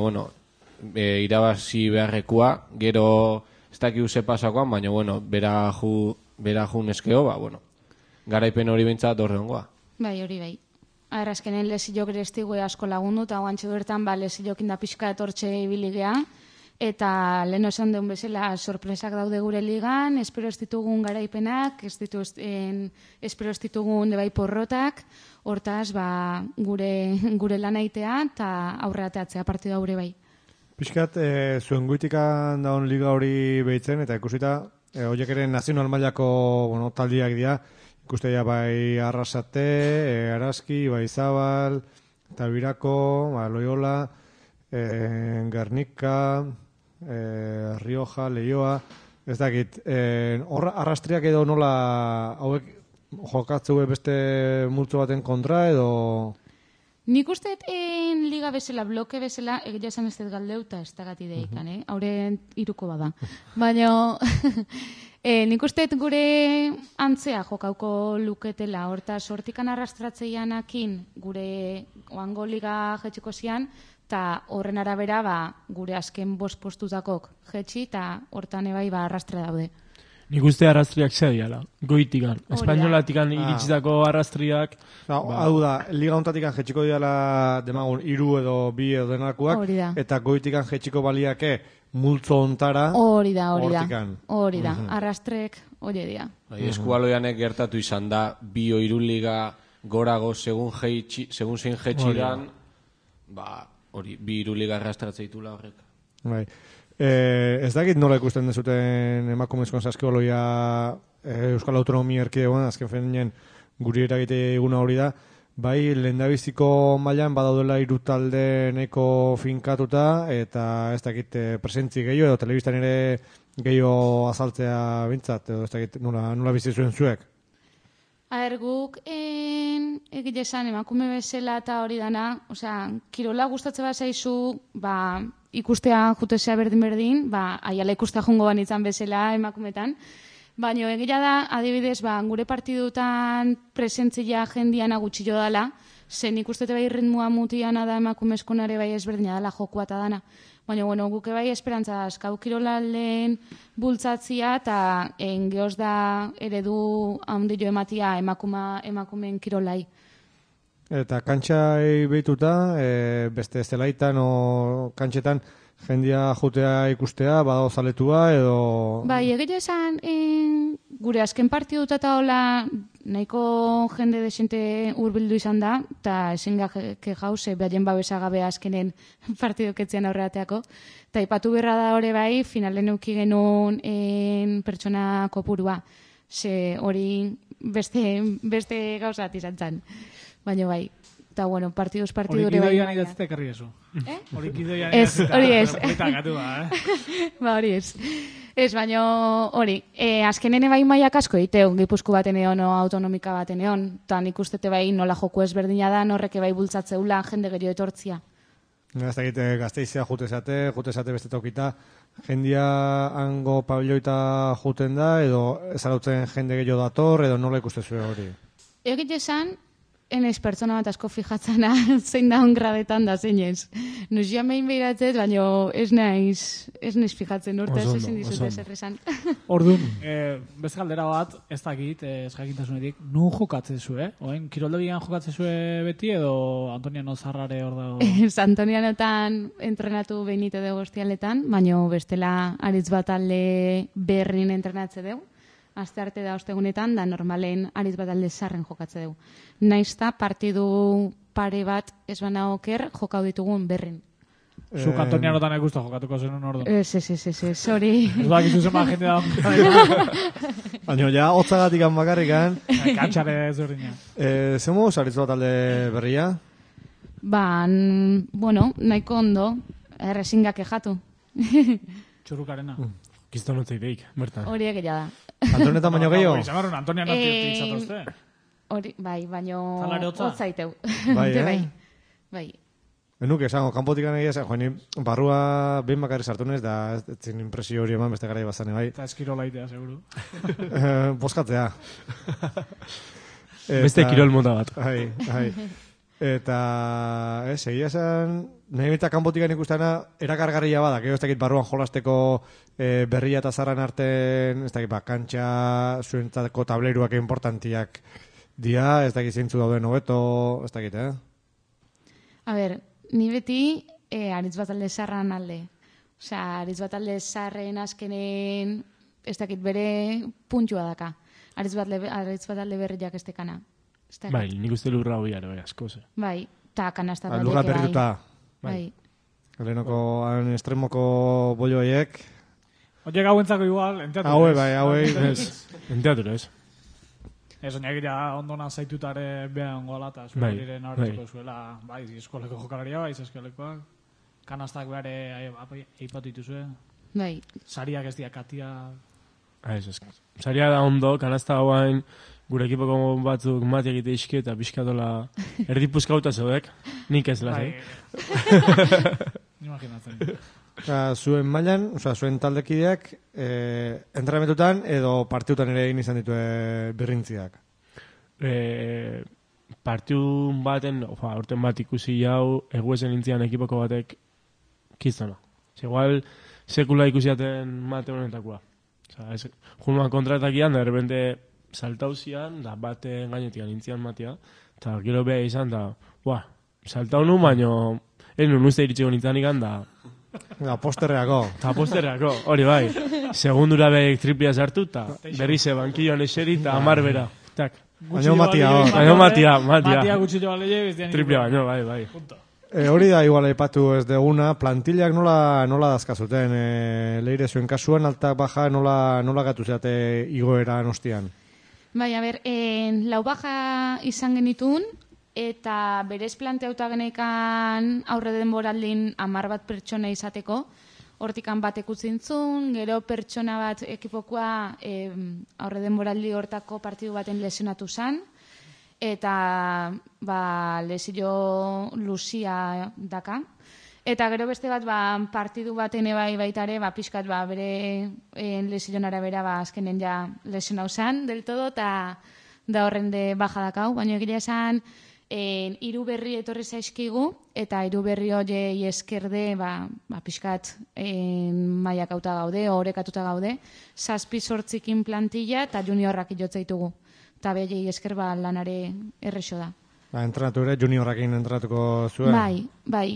irabazi beharrekua, gero ez dakiu ze pasakoan, baina, bera jun eskeo, garaipen hori bintzat horre hongoa. Bai, hori bai. Azkenen lezilok ere estigue asko lagundu, eta guantxe bertan, lezilokin da pixka etortxe ibiligea, eta lehen esan duen bezala sorpresak daude gure ligan, espero ez ditugun garaipenak, espero ez ditugun debai porrotak, hortaz gure lanaitea eta aurreateatzea partidu haure bai. Piskat, zuen guitikan daun liga hori behitzen, eta ikusita, horiek ere nazional mailako taldiak dira, ikusteia bai Arrasate, Araski, bai Zabal, Tabirako, Loyola, Gernika, Rioja, Leioa, ez dakit, hor arrastriak edo nola hauek jokatzeu beste multzo baten kontra edo... Nik uste liga bezala, bloke bezala, egia esan ez dut galdeu, eta ez da gati deikan, Hauren iruko bada. Baina, nik uste gure antzea jokauko luketela, hortaz, hortikan arrastratzeianakin gure oango liga jetxiko zian, eta horren arabera gure azken 5 postutakok jetxi, eta hortan ebai arrastra daude. Nik uste arrastriak zediala, goitikan. Espainolatikan iritsitako arrastriak... Hau da, liga hontatik jetxiko diala demagun 3 edo 2 edo denakuak, eta goitikan jetxiko baliake multzo ontara... Hori da, arrastrek hori dira. Eskualoianek gertatu izan da, 2 o 3 liga gorago segun zein jetxiran, hori, 2 3 liga arrastratzeitula horrek. Bai. Ez dakit nola ikusten dezuten emakumezkoen saskioloia Euskal Autonomia Erkidegoan, azken fenien guri eragite eguna hori da, bai, lehendabiziko mailan badaudela 3 talde neko finkatuta, eta ez dakit presentzi gehiago, edo telebistan ere gehiago azaltzea bintzat, edo ez dakit nola bizi zuen zuek? Guk egile esan emakume bezala eta hori dana, kirola gustatze bat zaizu, ikustea jutezea berdin, aiala ikustea jongo banitzan bezala emakumetan, baina egia da, adibidez, gure partidutan presentzia jendiana gutxillo dala, zen ikustete bai ritmua mutiana da emakumezkonare bai ezberdina dala jokoa eta dana. Baina, guke bai esperantza askau kirolalden bultzatzia eta gehoz da eredu handillo ematia emakumeen kirolai. Eta kantxai behituta, beste zelaitan o kantxetan jendia jutea ikustea, badago zaletua edo... Bai, egia esan, gure azken partiduta eta hola nahiko jende desente hurbildu izan da, eta ezin kejau, behaien babesagabe azkenen partidoketzean aurreateako. Eta ipatu berra da hori bai, finalen euki genuen pertsona kopurua. Ze hori beste gauzat izan zen. Baina bai, eta partiduz partidure bai. Hori gidoian idatzete karri ezu. Hori gidoian idatzete. Hori ez. Hori ez. Ez, baina hori. Azkenene bai maiak asko egiteu, Gipuzku baten egon o autonomika baten egon. Eta nik ustete bai nola joku ezberdina da, norreke bai bultzatzeula jende gerio etortzia. Ez da egite Gazteizea jutezate beste tokita. Jendia hango pabiloita juten da, edo ezarautzen jende gehiago dator, edo nola ikustezu hori? Egite esan, enez pertsona bat asko fijatzena zein da gradetan da zeinez. Nuz jamein behiratzet, baina ez naiz fijatzen urte, ez ezin dizute zer esan. Orduan, beste galdera bat, ez dakit, ez jakintasunetik, nun jokatzezu, Oain, kiroldegian jokatzezu beti edo Antoniano Zarrare hor dago? Ez, Antonianotan entrenatu behinite dugu ostialetan, baina bestela aritz bat alde berrin entrenatze dugu. Aste arte da ostegunetan, da normalen aritz bat alde zarren jokatze dugu. Naizta partidu pare bat ez bana oker jokau ditugun berren. Zuk Antonianotan ikusta jokatuko zenun ordu. Ez, hori. Ez bakizu zenba jende da. Baina ja, hotzagatik bakarrikan. Kantxare ez urdina. Zemo aritz bat alde berria? Nahiko ondo, errezingak ejatu. Txurrukarena. Kistonotzei deik, bertan. Hori egia da. Antonetan baino gehiago? Zamarrun, Antonianotik zatozte. Hori, bai, baino... Talare hotza? Hotzaiteu. Bai. Enuke, esango, kanpotik anagia zen, joan, barrua behin bakarri sartunez, da ez zin impresio hori eman beste gara ibazane, bai. Eta eskirolaitea, seguru. Boskatzea. Beste kirol mota bat. Bai. Eta, egia esan, nahi bita kanpotik ikustana, erakargarria bada, ez dakit barruan jolasteko berria eta zarran arten, ez dakit, kantxa, zuentzako tableruak importantiak dia, ez dakit zeintzu dauden hobeto, ez dakit, A ber, ni beti aritz bat alde zarran alde. Osea, aritz bat alde zarren azkenen, ez dakit, bere puntua daka. Aritz bat alde berriak ez dekana. Bai, nik uste lurra hoi aro, asko, ze. Bai, eta kanasta bat lurra berrituta. Bai. Lehenoko, estremoko bolloiek. Oiek hauentzako igual, enteatu. Haue, enteatu, ez. Ez, oinak ira ondona zaitutare behan gola, eta zuela diren hartuko zuela, bai, eskoleko jokalaria, bai, eskolekoak. kanastak behar eipatu dituzue. Bai, Sariak ez dira katia... Saria da ondo, kanasta hauain gure ekipoko batzuk mati egite iski eta pixkatola erdipuzkauta zeudek, nik ez lasai. Imaginatzen. Zuen mailan, zuen taldekideak entrenamentutan edo partidutan ere egin izan ditue birrintziak? Partidu baten, urten bat ikusi jau, eguezen intzian ekipoko batek kiztona. Igual, sekula ikusiaten mate honetakoa. Junuan kontratakian, da repente saltauzian, da baten gainetik nintzian matia, eta gero beha izan, da, saltau nu, baino, ez nun uste iritsiko nintzen ikan, da... Da, posterreako. Ta posterreako, hori bai. Segundura behek triplia sartu, eta berrize bankilloan eseri, eta amar bera. Tak. Baino matia hor. Baino matia. Matia gutxillo baleye, bestian... Triplia baino, bai. Hori da igual aipatu ez deguna, plantillak nola dazkazuten, leire zuen kasuan, altak baja nola gatu zeate igoeran ostian? Bai, a ber, lau baja izan genitun, eta berez planteauta genekan aurre denboraldin 10 bat pertsona izateko, hortikan batek utzintzun, gero pertsona bat ekipokoa aurre denboraldi hortako partidu baten lesionatu zan, eta lesio luzia daka. Eta gero beste bat partidu baten ebai baitare, pixkat bere lesionara bera azkenen ja lesionau zan del todo, eta da horren de baja dakau, baina egia esan, 3 berri etorri zaizkigu, eta 3 berri hori eskerde, pixkat maiakauta gaude, orekatuta gaude, 7-8 plantilla eta juniorrak ijotzaitugu. Eta behi esker lanare errexo da. Entrenatu ere, juniorrakin entrenatuko zuen? Bai.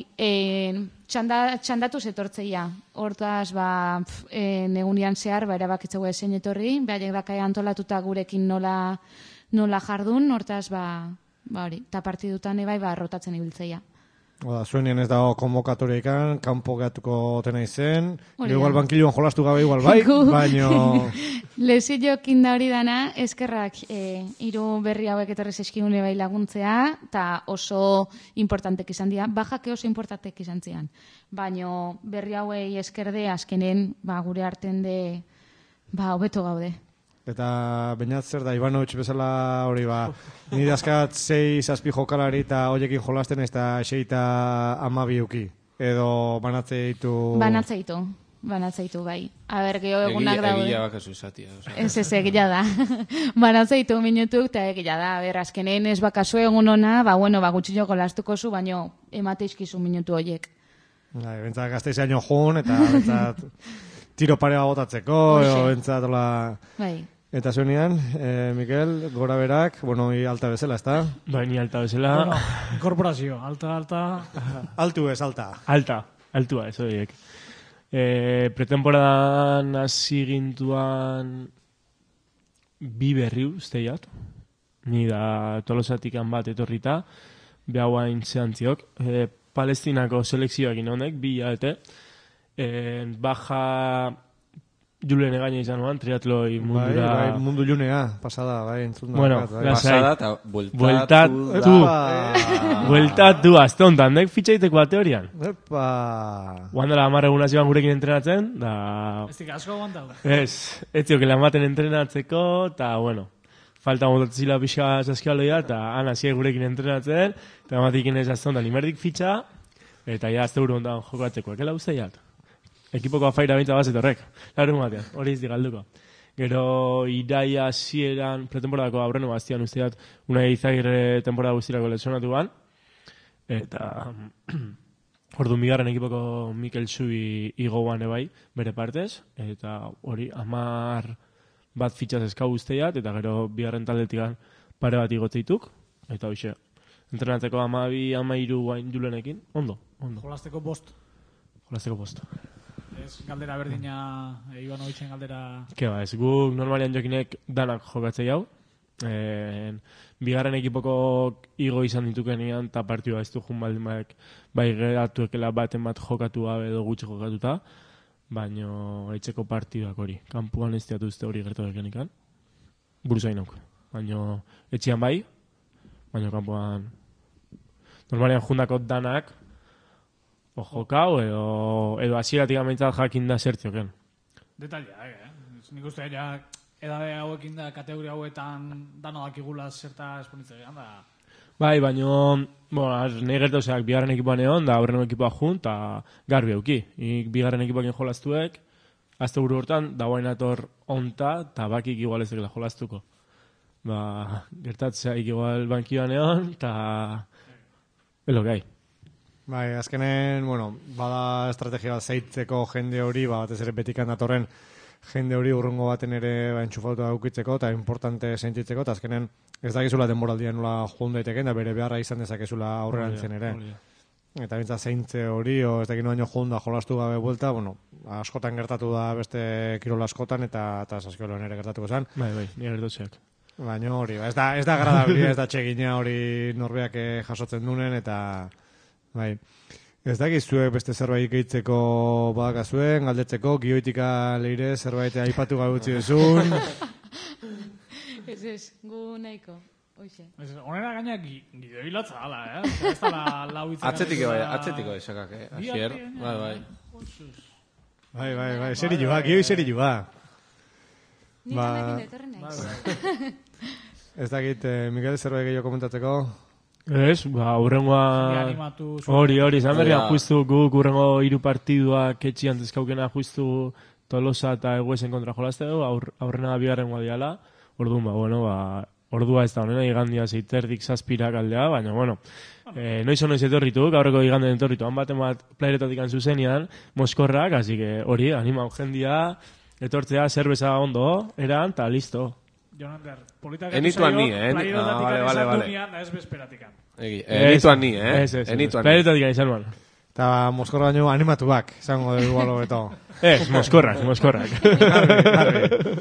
Txandatu zetortzeia. Hortaz, negunian zehar, erabakitzeko ezen etorri, behaiek dakai antolatuta gurekin nola jardun, hortaz, hori, eta partidutan ebai, rotatzen ibiltzeia. Zuenien ez dago konvokatoriaikan, kanpo gatuko tena izen, igual bankiluan jolastu gabe igual bai, baino... Leziokin da hori dana, eskerrak 3 berri hauek etorri zeskigune bai laguntzea, eta oso importantek izan dira, bajake oso importantek izan zian. Baino berri hauei eskerde azkenen gure arten de hobeto gaude. Eta bainat zer da, Ivanovic bezala hori nire azkat 6-7 jokalari eta hoiekin jolasten ez da 6 eta 12 uki. Edo banatzeitu... Banatzeitu, bai. A ber, geho egunak daude. Egila bakazu izatia. Ez, egila da. Banatzeitu minutuk eta egila da. A ber, azkenen ez bakazu egun ona, gutxillo golastuko zu, baino emateizkizu minutu horiek. Bentzat gazteizean joan, eta bentzat tiro parea botatzeko, bentzat hola... Bai. Eta zuenean, Mikel, gora berak, alta bezala, ez da? Bai, ni alta bezala. Inkorporazio, alta. Altu ez, alta. Altua, ez horiek. Pretemporadan hasi gintuan 2 berri usteiat. Ni da Tolosatikan bat etorrita, behauain zehantziok. Palestinako selekzioak honek, 2 hilabete. Baja Julen egaina izan oan, triatloi mundura... Bai, mundu junea, pasada, entzun da. Bueno, pasada eta bueltatu azte honetan, nek fitxaiteko bat teorian. Epa! Guandela 10 egunaz iban gurekin entrenatzen, da... Ez dik asko aguantau. Ez ziokela ematen entrenatzeko, eta, falta motatzila pixa zaskialoia, eta ana ziek gurekin entrenatzen, eta ematikin ez azte honetan, imerdik fitxa, eta ja azte uru honetan jokatzeko, ekela usteiat. Ekipoko afaira bintza bazet horrek, larun batean, hori izdi galduko. Gero iraia hasieran pretemporadako aurrenu baztian usteat, Unai Izagirre temporada guztirako lesionatu ban, eta orduan bigarren ekipoko Mikel Zubi igoan ebai, bere partez, eta hori 10 bat fitxaz eskau usteat, eta gero bigarren taldetik pare bat igotzeituk, eta hoxe, entrenatzeko 12-13 guain Julenekin, ondo. Jolasteko bost. Ez galdera berdina, Ivanovicen galdera... Keba, ez guk normalian jokinek danak jokatzei hau. Bigarren ekipoko igo izan ditukenean eta partidua ez du jun baldin bai geratuekela baten bat jokatu gabe edo gutxi jokatuta, baino etxeko partiduak hori. Kampuan ez diatuzte hori gertu dekenikan. Buruzain auk. Baino etxian bai, baino kampuan normalian jundako danak jokau, edo hasieratik amaitzat jakin da zertzioken. Detalia, nik uste ja, edabe hauekin da, kategoria hauetan dano dakigula zerta esponitzean da... Bai, baino, nahi gertauzeak bigarren ekipoan egon, da aurreno ekipoa jun, eta garbi euki. Bigarren ekipoakin jolastuek, azte buru hortan, dagoen ator onta, eta bakik igual ez dekela jolastuko. Gertatzeak igual bankioan egon, eta... Elo gai. Bai, azkenen, bada estrategia bat zeitzeko jende hori, batez ere betikan datorren jende hori urrungo baten ere entxufautu daukitzeko, eta importante sentitzeko, eta azkenen ez dakizula denboraldian nola joan daiteken, da bere beharra izan dezakezula aurrerantzen ere. Eta bintza zeintze hori, ez dakit noaino joan da jolastu gabe buelta, askotan gertatu da beste kirola askotan, eta saskioloan ere gertatuko zen. Bai, nire gertauzeak. Baina hori, ez da agradabilia, ez da txegina hori norbeak jasotzen dunen, eta bai, ez da gizuek beste zerbait gehitzeko badakazuen, galdetzeko, gioitika leire zerbait aipatu gautzi duzun. Ez, gu nahiko, hoxe. Honera gaina gidoilatza ala, Ez da lau itzen... Atzetiko esakak, Asier. Bai, seri joa, gioi seri joa. Nik anakin etorren naiz. Ez dakit, Miguel, zerbait gehiago komentatzeko? Ez, urrengoa... Hori, izan berriak justu guk urrengo 3 partiduak etxian dizkaukena justu Tolosa eta Eguesen kontra jolaste du, aurrena da bigarrengoa diala, orduan, ordua ez da honena, igandia zeiterdik zazpirak aldea, baina, noiz etorritu, gaurreko iganden etorritu, baten bat playeretatik zuzenian, Moskorrak, así que hori, anima jendia, etortzea, zerbeza ondo, eran, eta listo. Jonander, politak Enituan ni, vale. Ez bezperatikan. Enituan ni, Playeretatik izan man. Eta Moskorra baino animatuak, izango dugu igualo beto. Ez, Moskorrak. Garbi.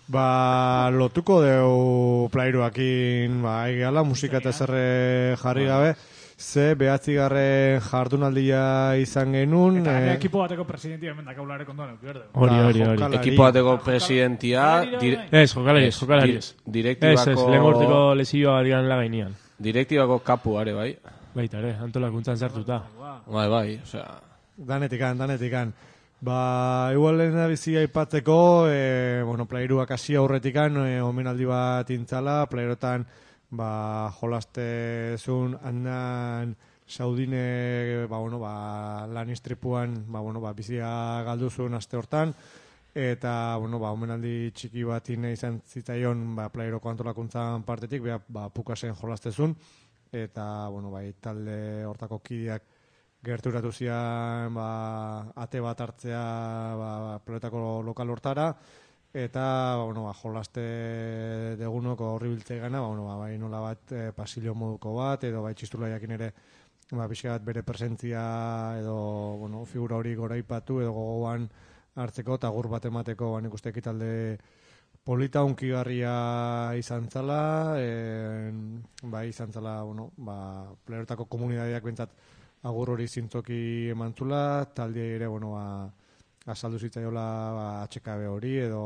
Lotuko deu plairuakin, egiala, musika eta zerre jarri gabe, ze 9. jardunaldia izan genuen... Eta ekipo bateko presidentia hemen dakaulare kondoan eukiberde. Hori. Ekipo bateko presidentia... Ez, jokalari ez. Direktibako... Ez, lehen gorteko lesioa digan lagainean. Direktibako kapu, are, bai. Baita, antolakuntzan sartuta. Bai, osea... Danetikan. Igual lehen da bizi aipatzeko, plairuak hasi aurretikan, omenaldi bat intzala, plairotan jolastezun handan Saudine lan istripuan bizia galduzun aste hortan, eta omenaldi txiki bat izan zitzaion plairoko antolakuntzan partetik, pukasen jolastezun, eta talde hortako kideak gerturatu zian ate bat hartzea plaretako lokal hortara, eta jolaste degunoko horri biltzea gana, bai nola bat pasillo moduko bat, edo bai txistula jakin ere pixkat bere presentzia edo figura hori goraipatu edo gogoan hartzeko eta gur bat emateko nik uste ekitalde polita unkigarria izan zala, izan zala playerotako komunidadeak bentsat agur hori zintzoki emantzula, talde ere azaldu zitzaiola HKB hori, edo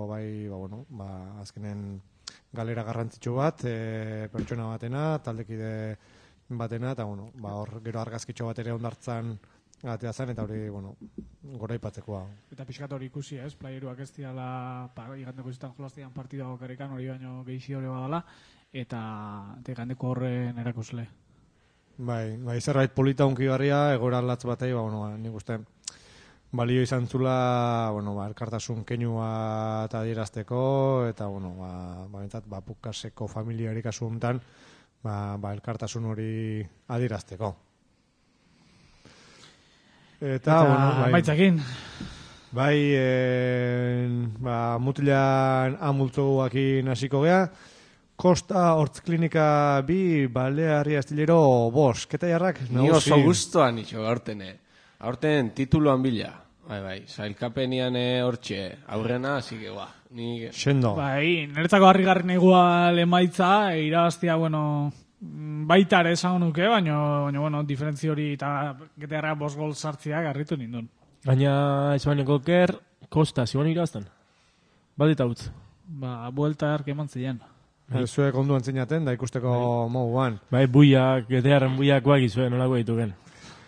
azkenen galera garrantzitsu bat, pertsona batena, taldekide batena, eta hor gero argazkitxo bat ere ondartzan atea zen, eta hori goraipatzekoa. Eta pixkat hori ikusi, playeruak ez diala, igandeko zitan jolastian partida gokarekan, hori baino gehixi hori badala, eta igandeko horren erakusle. Bai, zerbait polita unkigarria, egora latz batei, nik uste balio izan zula, elkartasun keinua eta adierazteko, eta, pukaseko familiari kasu honetan, elkartasun hori adierazteko. Eta, baitzakin. mutilan amultzoakin hasiko gea, Kosta Hortz Klinika 2, Balearri Astillero 5, keta jarrak? Ni oso guztuan itxo gaurtene. Aurten tituluan bila. Bai, sailkapenian hortxe aurrena, así que Sendo. Niretzako harrigarren igual emaitza, irabaztia, baita ere esan nuke, baina, diferentzio hori eta getearra 5 gol sartziak harritu nindun. Baina, Espainiako ker, Kosta, zion irabazten? Badita utz? Buelta hark eman zilean. Zuek onduan zinaten, da ikusteko moduan. Buiak, getearren buiak guak izuen, nolako dituken.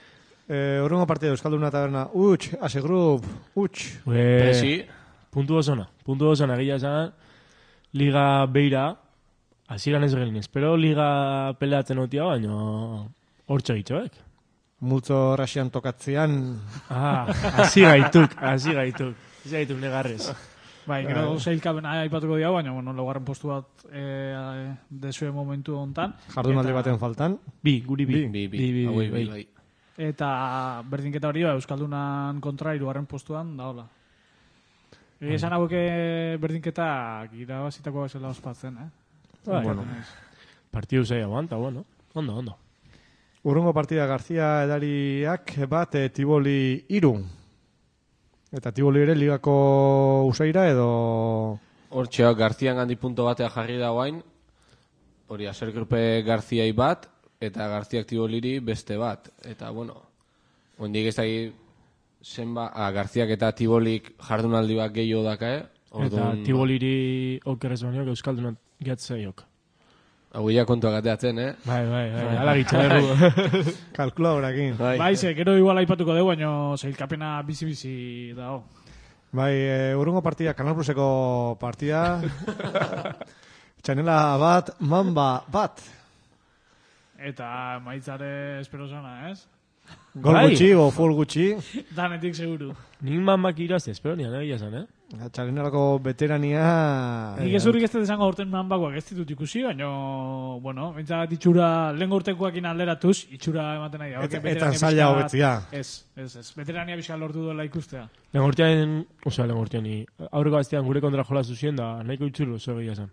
Urrengo partida Euskalduna taberna, Ase Group, Presi. Puntu osona, egia esan, Liga Beira, hasieran ez gelin, espero Liga peleatzen otia, baina hortxe egitxoek. Multzo rasian tokatzean, Hasi gaituk. Hasi gaituk negarrez. Bai, gero sailkapena aipatuko diau, baina, bueno, laugarren postu bat desue momentu hontan. jardunaldi baten faltan. Guri bi. Hauei, bai. Eta berdinketa hori, Euskaldunan kontra hirugarren postuan, da hola. Esan haueke berdinketak irabazitako zela ospatzen, Bai, bueno. Partidu zei aguanta, bueno. Ondo. Urrengo partida Garzia edariak bat Tiboli 3. Eta Tiboli ere ligako usaira edo... Hortxeak Garzian gandi punto batea jarri da guain, hori Asergrupe Garziai bat, eta Garziak Tiboliri beste bat. Eta, bueno, ondik ez dagi Garziak eta Tibolik jardunaldi bat gehiago dakae. Eta Tiboliri okerrez baino Euskaldunat gehatzeiok. Hau ia kontua gateatzen, Bai, ala gitxaregu. Kalkuladorakin. Bai, gero igual aipatuko dugu, baina sailkapena bizi-bizi dago. Bai, urrengo partida, Kanal Pluseko partida. Txanela bat, Mamba bat. Eta maitzare espero zona, ez? Gol gutxi o full gutxi. Danetik seguru. Nik Mambak irazte, espero nian, egia zan, Txalenelako veterania... Nik ez urrik ez dut esango urten Mambakoak ez ditut ikusi, baina, bueno, bintzat itxura, lehen urtekoakin alderatuz, itxura ematen nahi da. Eta zaila hobetzia. Ez. Veterania bizka lortu duela ikustea. Lehen urtean, aurreko aztean gure kontra jola zuzien da, nahiko itxulo, oso egia zan.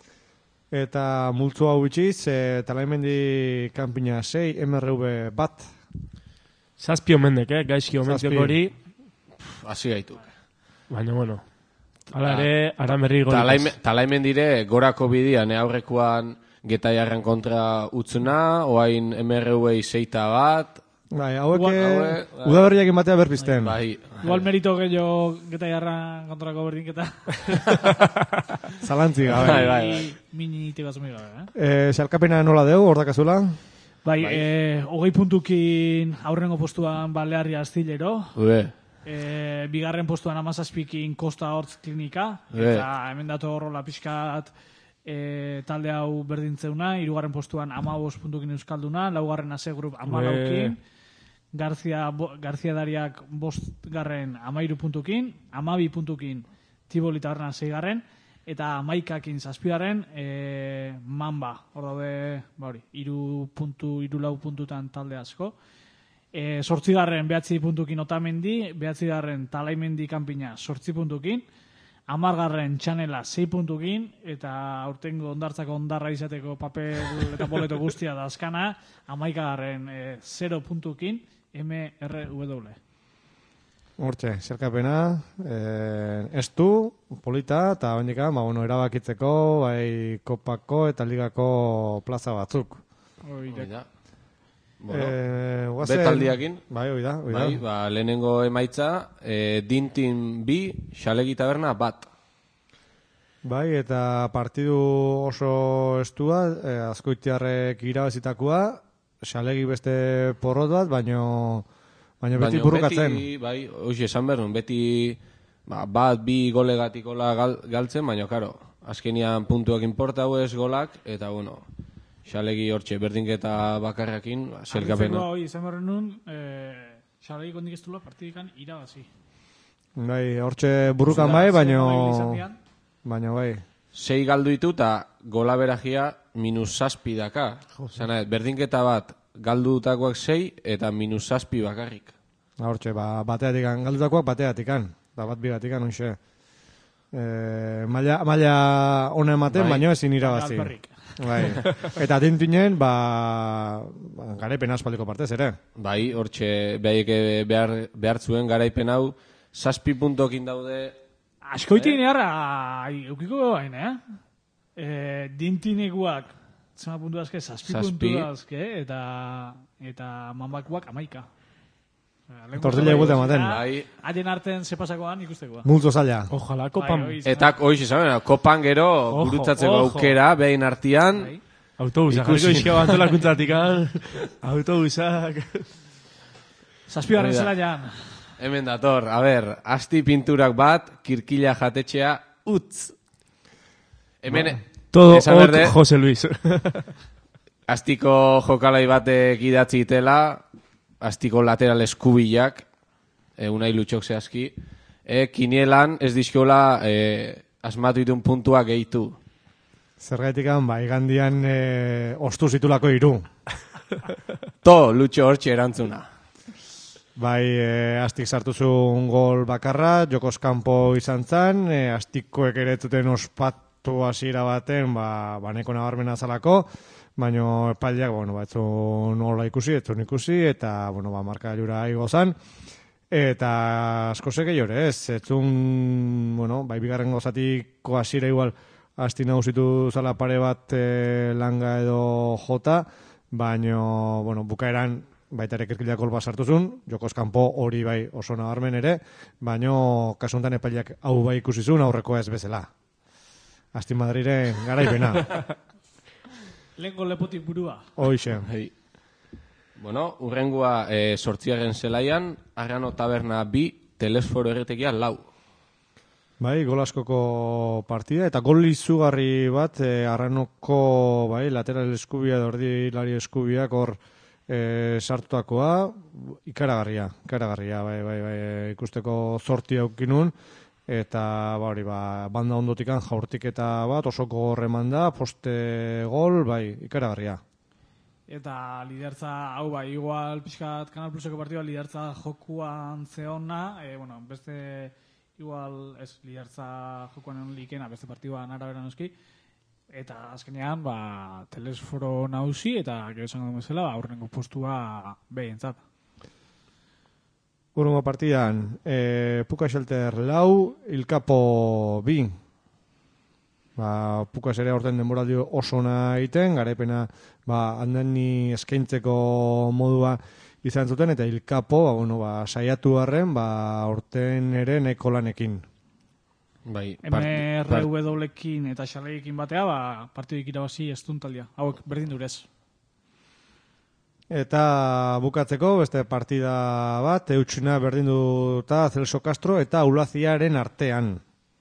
Eta multzu hau bitxiz, Talaimendi kanpina 6, MRV bat. Zazpi omendek, gaizki omendek hori. Hasi gaitu. Baina, bueno, ala ere, aramerri golikaz. Talaimendire gorako bidian, aurrekoan Getaiarren kontra utzuna, oain MRV seita bat. Bai, haueke udaberriak ematea berpizten. Bai. Igual merito gehiago Getaiarra kontrako berdinketa. Zalantzi gabe. Bai. Mini tegazumi gabe, Xalkapena nola deu, ordakazula? Bai, 20 puntukin aurrengo postuan Balearria Astillero. Bigarren postuan 17kin Kosta Hortz Klinika. Eta hemen dato horrola pixkat talde hau berdintzeuna. Hirugarren postuan 15 puntukin Euskalduna. Laugarren Ase Group 14kin. Garzia Dariak 5garren 13 puntukin. 12 puntukin Tiboli Taberna 6garren. Eta 11ekin 7garren Mamba. Hor daude, hori, 3 puntutan talde asko. 8garren 9 puntukin Otamendi, 9garren Talaimendi kanpina 8 puntukin, 10garren Txanela 6 puntukin, eta aurtengo ondartzako ondarra izateko papel eta boleto guztia da azkana, 11garren 0 puntukin, MRW. Hortxe, zerkapena, estu, polita, eta baindika, erabakitzeko, bai, kopako eta ligako plaza batzuk. Oida. Betaldiakin. Bai, oida. Bai, lehenengo emaitza, Dintin bi, Xalegi Taberna bat. Bai, eta partidu oso estua, Azkoitiarrek irabazitakoa, Xalegi beste porrot bat, baina beti burrukatzen. Bai, hoxe esan behar, beti bat, bi golegatikola galtzen, baina, karo, azkenian puntuak inporta ez golak, eta, bueno, Xalegi hortxe berdinketa bakarrakin, zelkapena. Hoi, izan behar nun, Xalegi kondik ez dula partidikan irabazi. Bai, hortxe burrukan bai, baina bai. 6 galdu ditu eta gola beragia -7 daka. Zana, berdinketa bat galdutakoak 6 eta -7 bakarrik. Hortxe, bateatik galdutakoak bateatik da bat bigatikan, unxe. Maila ona ematen, baina ezin irabazi. Bai. Eta dintinen, garaipen aspaldiko partez, ere? Bai, hortxe, behar zuen garaipen hau, 7 puntokin daude. Askoitik neharra, eukiko gain, dintinekuak, zema puntu azke, 7 puntu azke, eta Mambakuak 11. Tortilla eguta ematen. Haien arten zepasakoan ikustekoa. Multzo zaila. Ojalá, kopan. Eta, oiz, esan, kopan gero, gurutzatzeko aukera, behin artian. Autobusak, jarriko izkio antolakuntzatikan. Autobusak. Zazpigarren Hori da. zelaian. Hemen dator, a ber, asti pinturak bat, kirkila jatetxea, utz. Hemen, Todo esan ok, berde, Jose Luis. astiko jokalai batek idatzi itela, astiko lateral eskubilak, unai lutxok zehazki, kinielan ez dizkiola asmatu ditun puntuak gehitu. Zergaitik igandian ostu zitulako 3. To, lutxo hortxe erantzuna. Bai, astik sartu zuen gol bakarra, jokoz kanpo izan zen, astikoek ere zuten ospatu hasiera baten, baneko nabarmena zalako, baina epaileak, etzun hola ikusi, eta, marka jura igo zen, eta asko zeke jore, etzun, bigarren gozatiko hasiera igual, asti nagusitu zala pare bat langa edo jota, baina, bukaeran, baita ere kirkilak gol bat sartu zuen, jokoz kanpo hori bai oso nabarmen ere, baino kasuntan epaileak hau bai ikusi zuen aurrekoa ez bezala. Asti Madriren garaipena. Lengo lepotik burua. Hoixe. Hey. Bueno, urrengua 8. zelaian, Arrano Taberna 2, Telesforo erretekia 4. Bai, gol askoko partida, eta gol izugarri bat, Arranoko lateral eskubia edo erdilari eskubiak hor sartutakoa, ikaragarria, bai, ikusteko zorti aukinun, eta banda ondotikan jaurtiketa bat, oso gogor eman da, poste gol, bai, ikaragarria. Eta lidertza, hau bai, igual pixkat Kanal Pluseko partidua lidertza jokuan zeona, beste igual ez lidertza jokuan likena, beste partiduan arabera noski, eta azkenean, Telesforo nausi, eta gero esango bezala, aurrengo postua behintzat. Urrengo partidan, Puka Shelter 4, Ilkapo 2. Pukas ere aurten denboraldi oso ona egiten, garaipena handeni eskaintzeko modua izan zuten, eta Ilkapo saiatu harren, aurten ere neko lanekin. Bai, MRW-ekin eta xaleekin batea, partiduik irabazi estuntaldia. Hauek berdin durez. Eta bukatzeko, beste partida bat, eutxuna berdinduta Celso Castro eta Ulaziaren artean.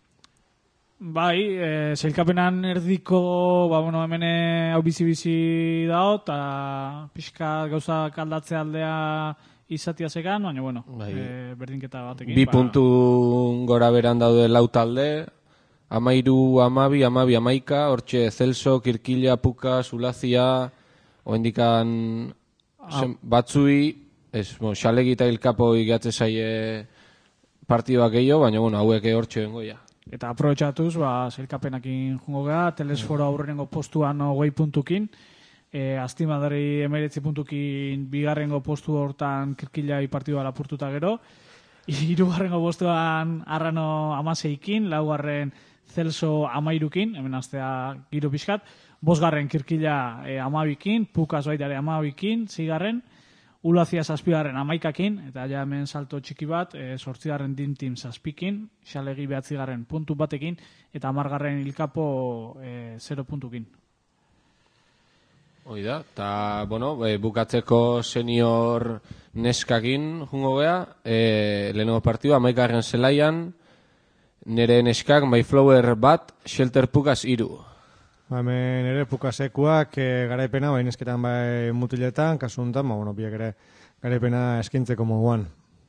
Bai, zeilkapenan erdiko, hemen hau bizi-bizi dao, eta pixka gauza kaldatze aldea izatia zekan, baina, berdinketa batekin. 2 puntu gora beran daude 4 talde, 13, 12, 12, 11, hortxe Celso, Kirkila, Puka, Zulazia, oendikan batzui, xalegi eta Ilkapo igatze zaie partidoak gehiago, baina, hauek hortxe bengoia. Eta aprobetxatuz, zeilkapenakin jungo gara, Telesforo aurrenengo postuan 20 puntukin, Asti Madri 19 puntukin bigarrengo postu hortan Kirkila partidua lapurtuta gero, 3. postuan Arrano 16kin, 4. Celso 13kin, hemen astea giro pixkat, 5. Kirkila 12kin, Pukas baitare 12kin, 6. Ulazia 7. 11kin, eta ja hemen salto txiki bat, 8. Dintim 7kin, xalegi 9. puntu batekin, eta 10. Ilkapo 0 puntukin. Hoi da, eta, bukatzeko senior neskakin jungo gea, lehenengo partidua, 11. zelaian, nire neskak Mayflower 1, Shelter Pukas 3. Hemen ere Pukasekuak garaipena, nesketan mutiletan, kasuntan, biak ere garaipena eskintzeko moduan.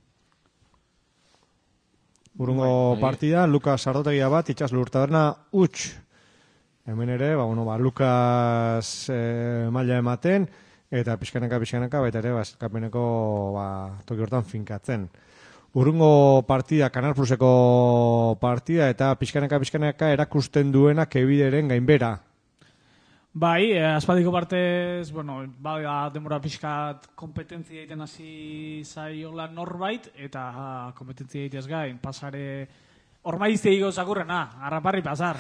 Urrungo partida, Lukas Sardotegia 1, Itxas Lurtaberna huts. Hemen ere, Lukas maila ematen, eta pixkanaka, baita ere, eskapeneko toki hortan finkatzen. Urrungo partida, Kanal Pluseko partida, eta pixkanaka erakusten duena kebideren gainbera. Bai, aspaldiko partez, denbora pixkat kompetentzia egiten hasi zaiola norbait, eta kompetentzia egitez gain, pasare, ormaizte higo zakurrena, harraparri pasar.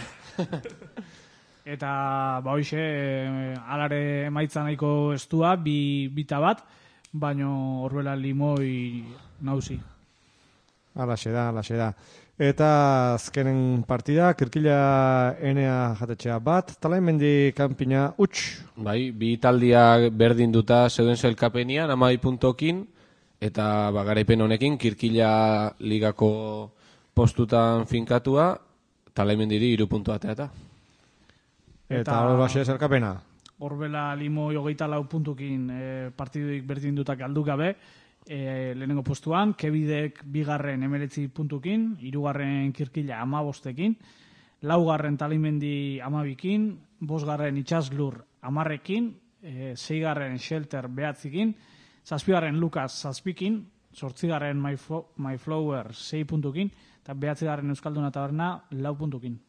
Eta, hoxe, alare emaitza nahiko estua, bita bat, baino horbela limoi nauzi. Alaxe da. Eta azkenen partida, Kirkila Enea jatetxea 1, Talaimendi kanpina huts. Bai, 2 taldiak berdinduta zeuden zelkapenian, 12 puntokin, eta garaipen honekin Kirkila ligako postutan finkatua, Talemendiri 3 puntu ateata. Eta hor base zerkapena. Horbela Limo 24 puntukin partiduik berdindutak galdu gabe, lehenengo postuan, Kebidek 2. 19 puntukin, 3. Kirkila 15ekin, 4. Talimendi 12ekin, 5. Itxaslur 10ekin, 6. Shelter 9ekin, 7. Lukas 7ekin, 8. Myflower 6 puntukin, eta 9. Euskalduna Taberna 4 puntukin.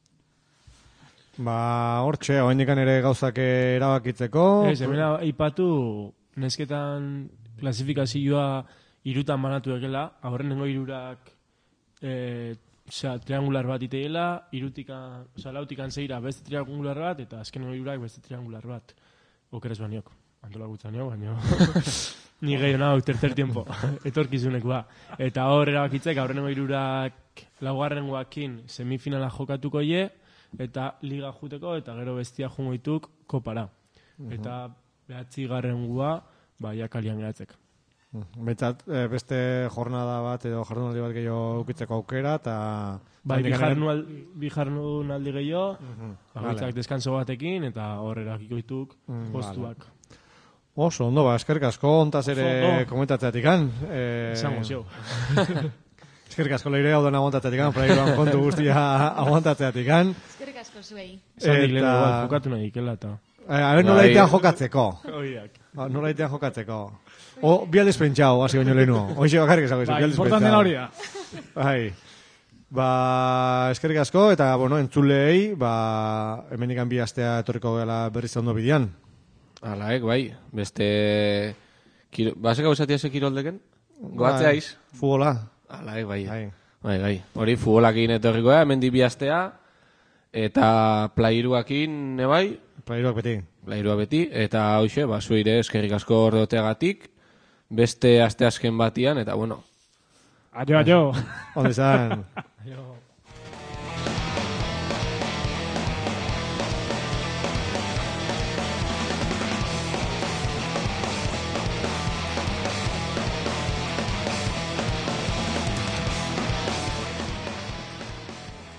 Ba, hortxe, oaindikan ere gauzak erabakitzeko. Ez, hemen aipatu nesketan klasifikazioa 3 banatu egela, aurrenengo 3 triangular bat iteela, 4tikan 6 beste triangular bat, eta azkenengo 3 beste triangular bat. Okeres baniok, antolakutzen jo, baina ni gehiago nago, tercer tiempo, etorkizunekoa. Eta hor erabakitzek, aurrenengo 3 laugarrengoakin semifinala jokatuko ie, eta liga juteko, eta gero bestia jungoituk kopara. Eta 9. Jakalian geratzek. Betzat, beste jornada bat edo jardunaldi bat gehiago ukitzeko aukera, eta... Bi jardunaldi gehiago, bagoitzak deskanso batekin, eta hor erakikoituk postuak. Oso, ondo, eskerrik asko, ontaz ere komentatzeatik an. Izango zio. Eskerrik asko leire hau den aguantatzeatik an, proiektuan kontu guztia aguantatzeatik an. Eskerrik asko zuei. Zandik lehen jokatu nahi ikela, eta... Nola itean jokatzeko. Oiak. Nola itean jokatzeko. Bi aldiz pentsau, hasi baino lehenu. Hoxe bakarrik esango izu, bi aldiz pentsau. Importanten hori da. Eskerrik asko, eta, entzulei, hemenikan 2 astea etorriko gela berriz ondo bidean. Alaek, bai. Beste... Baseka usatia ze kiroldeken? Goatzea iz? Futbola. Alaek, bai. Hori, futbolakin etorriko hemen 2 astea, eta plairuakin, bai? Plairuak beti, eta hoxe, zuire eskerrik asko ordoteagatik, beste aste azken batian, eta bueno. Aio. Onde izan. Aio.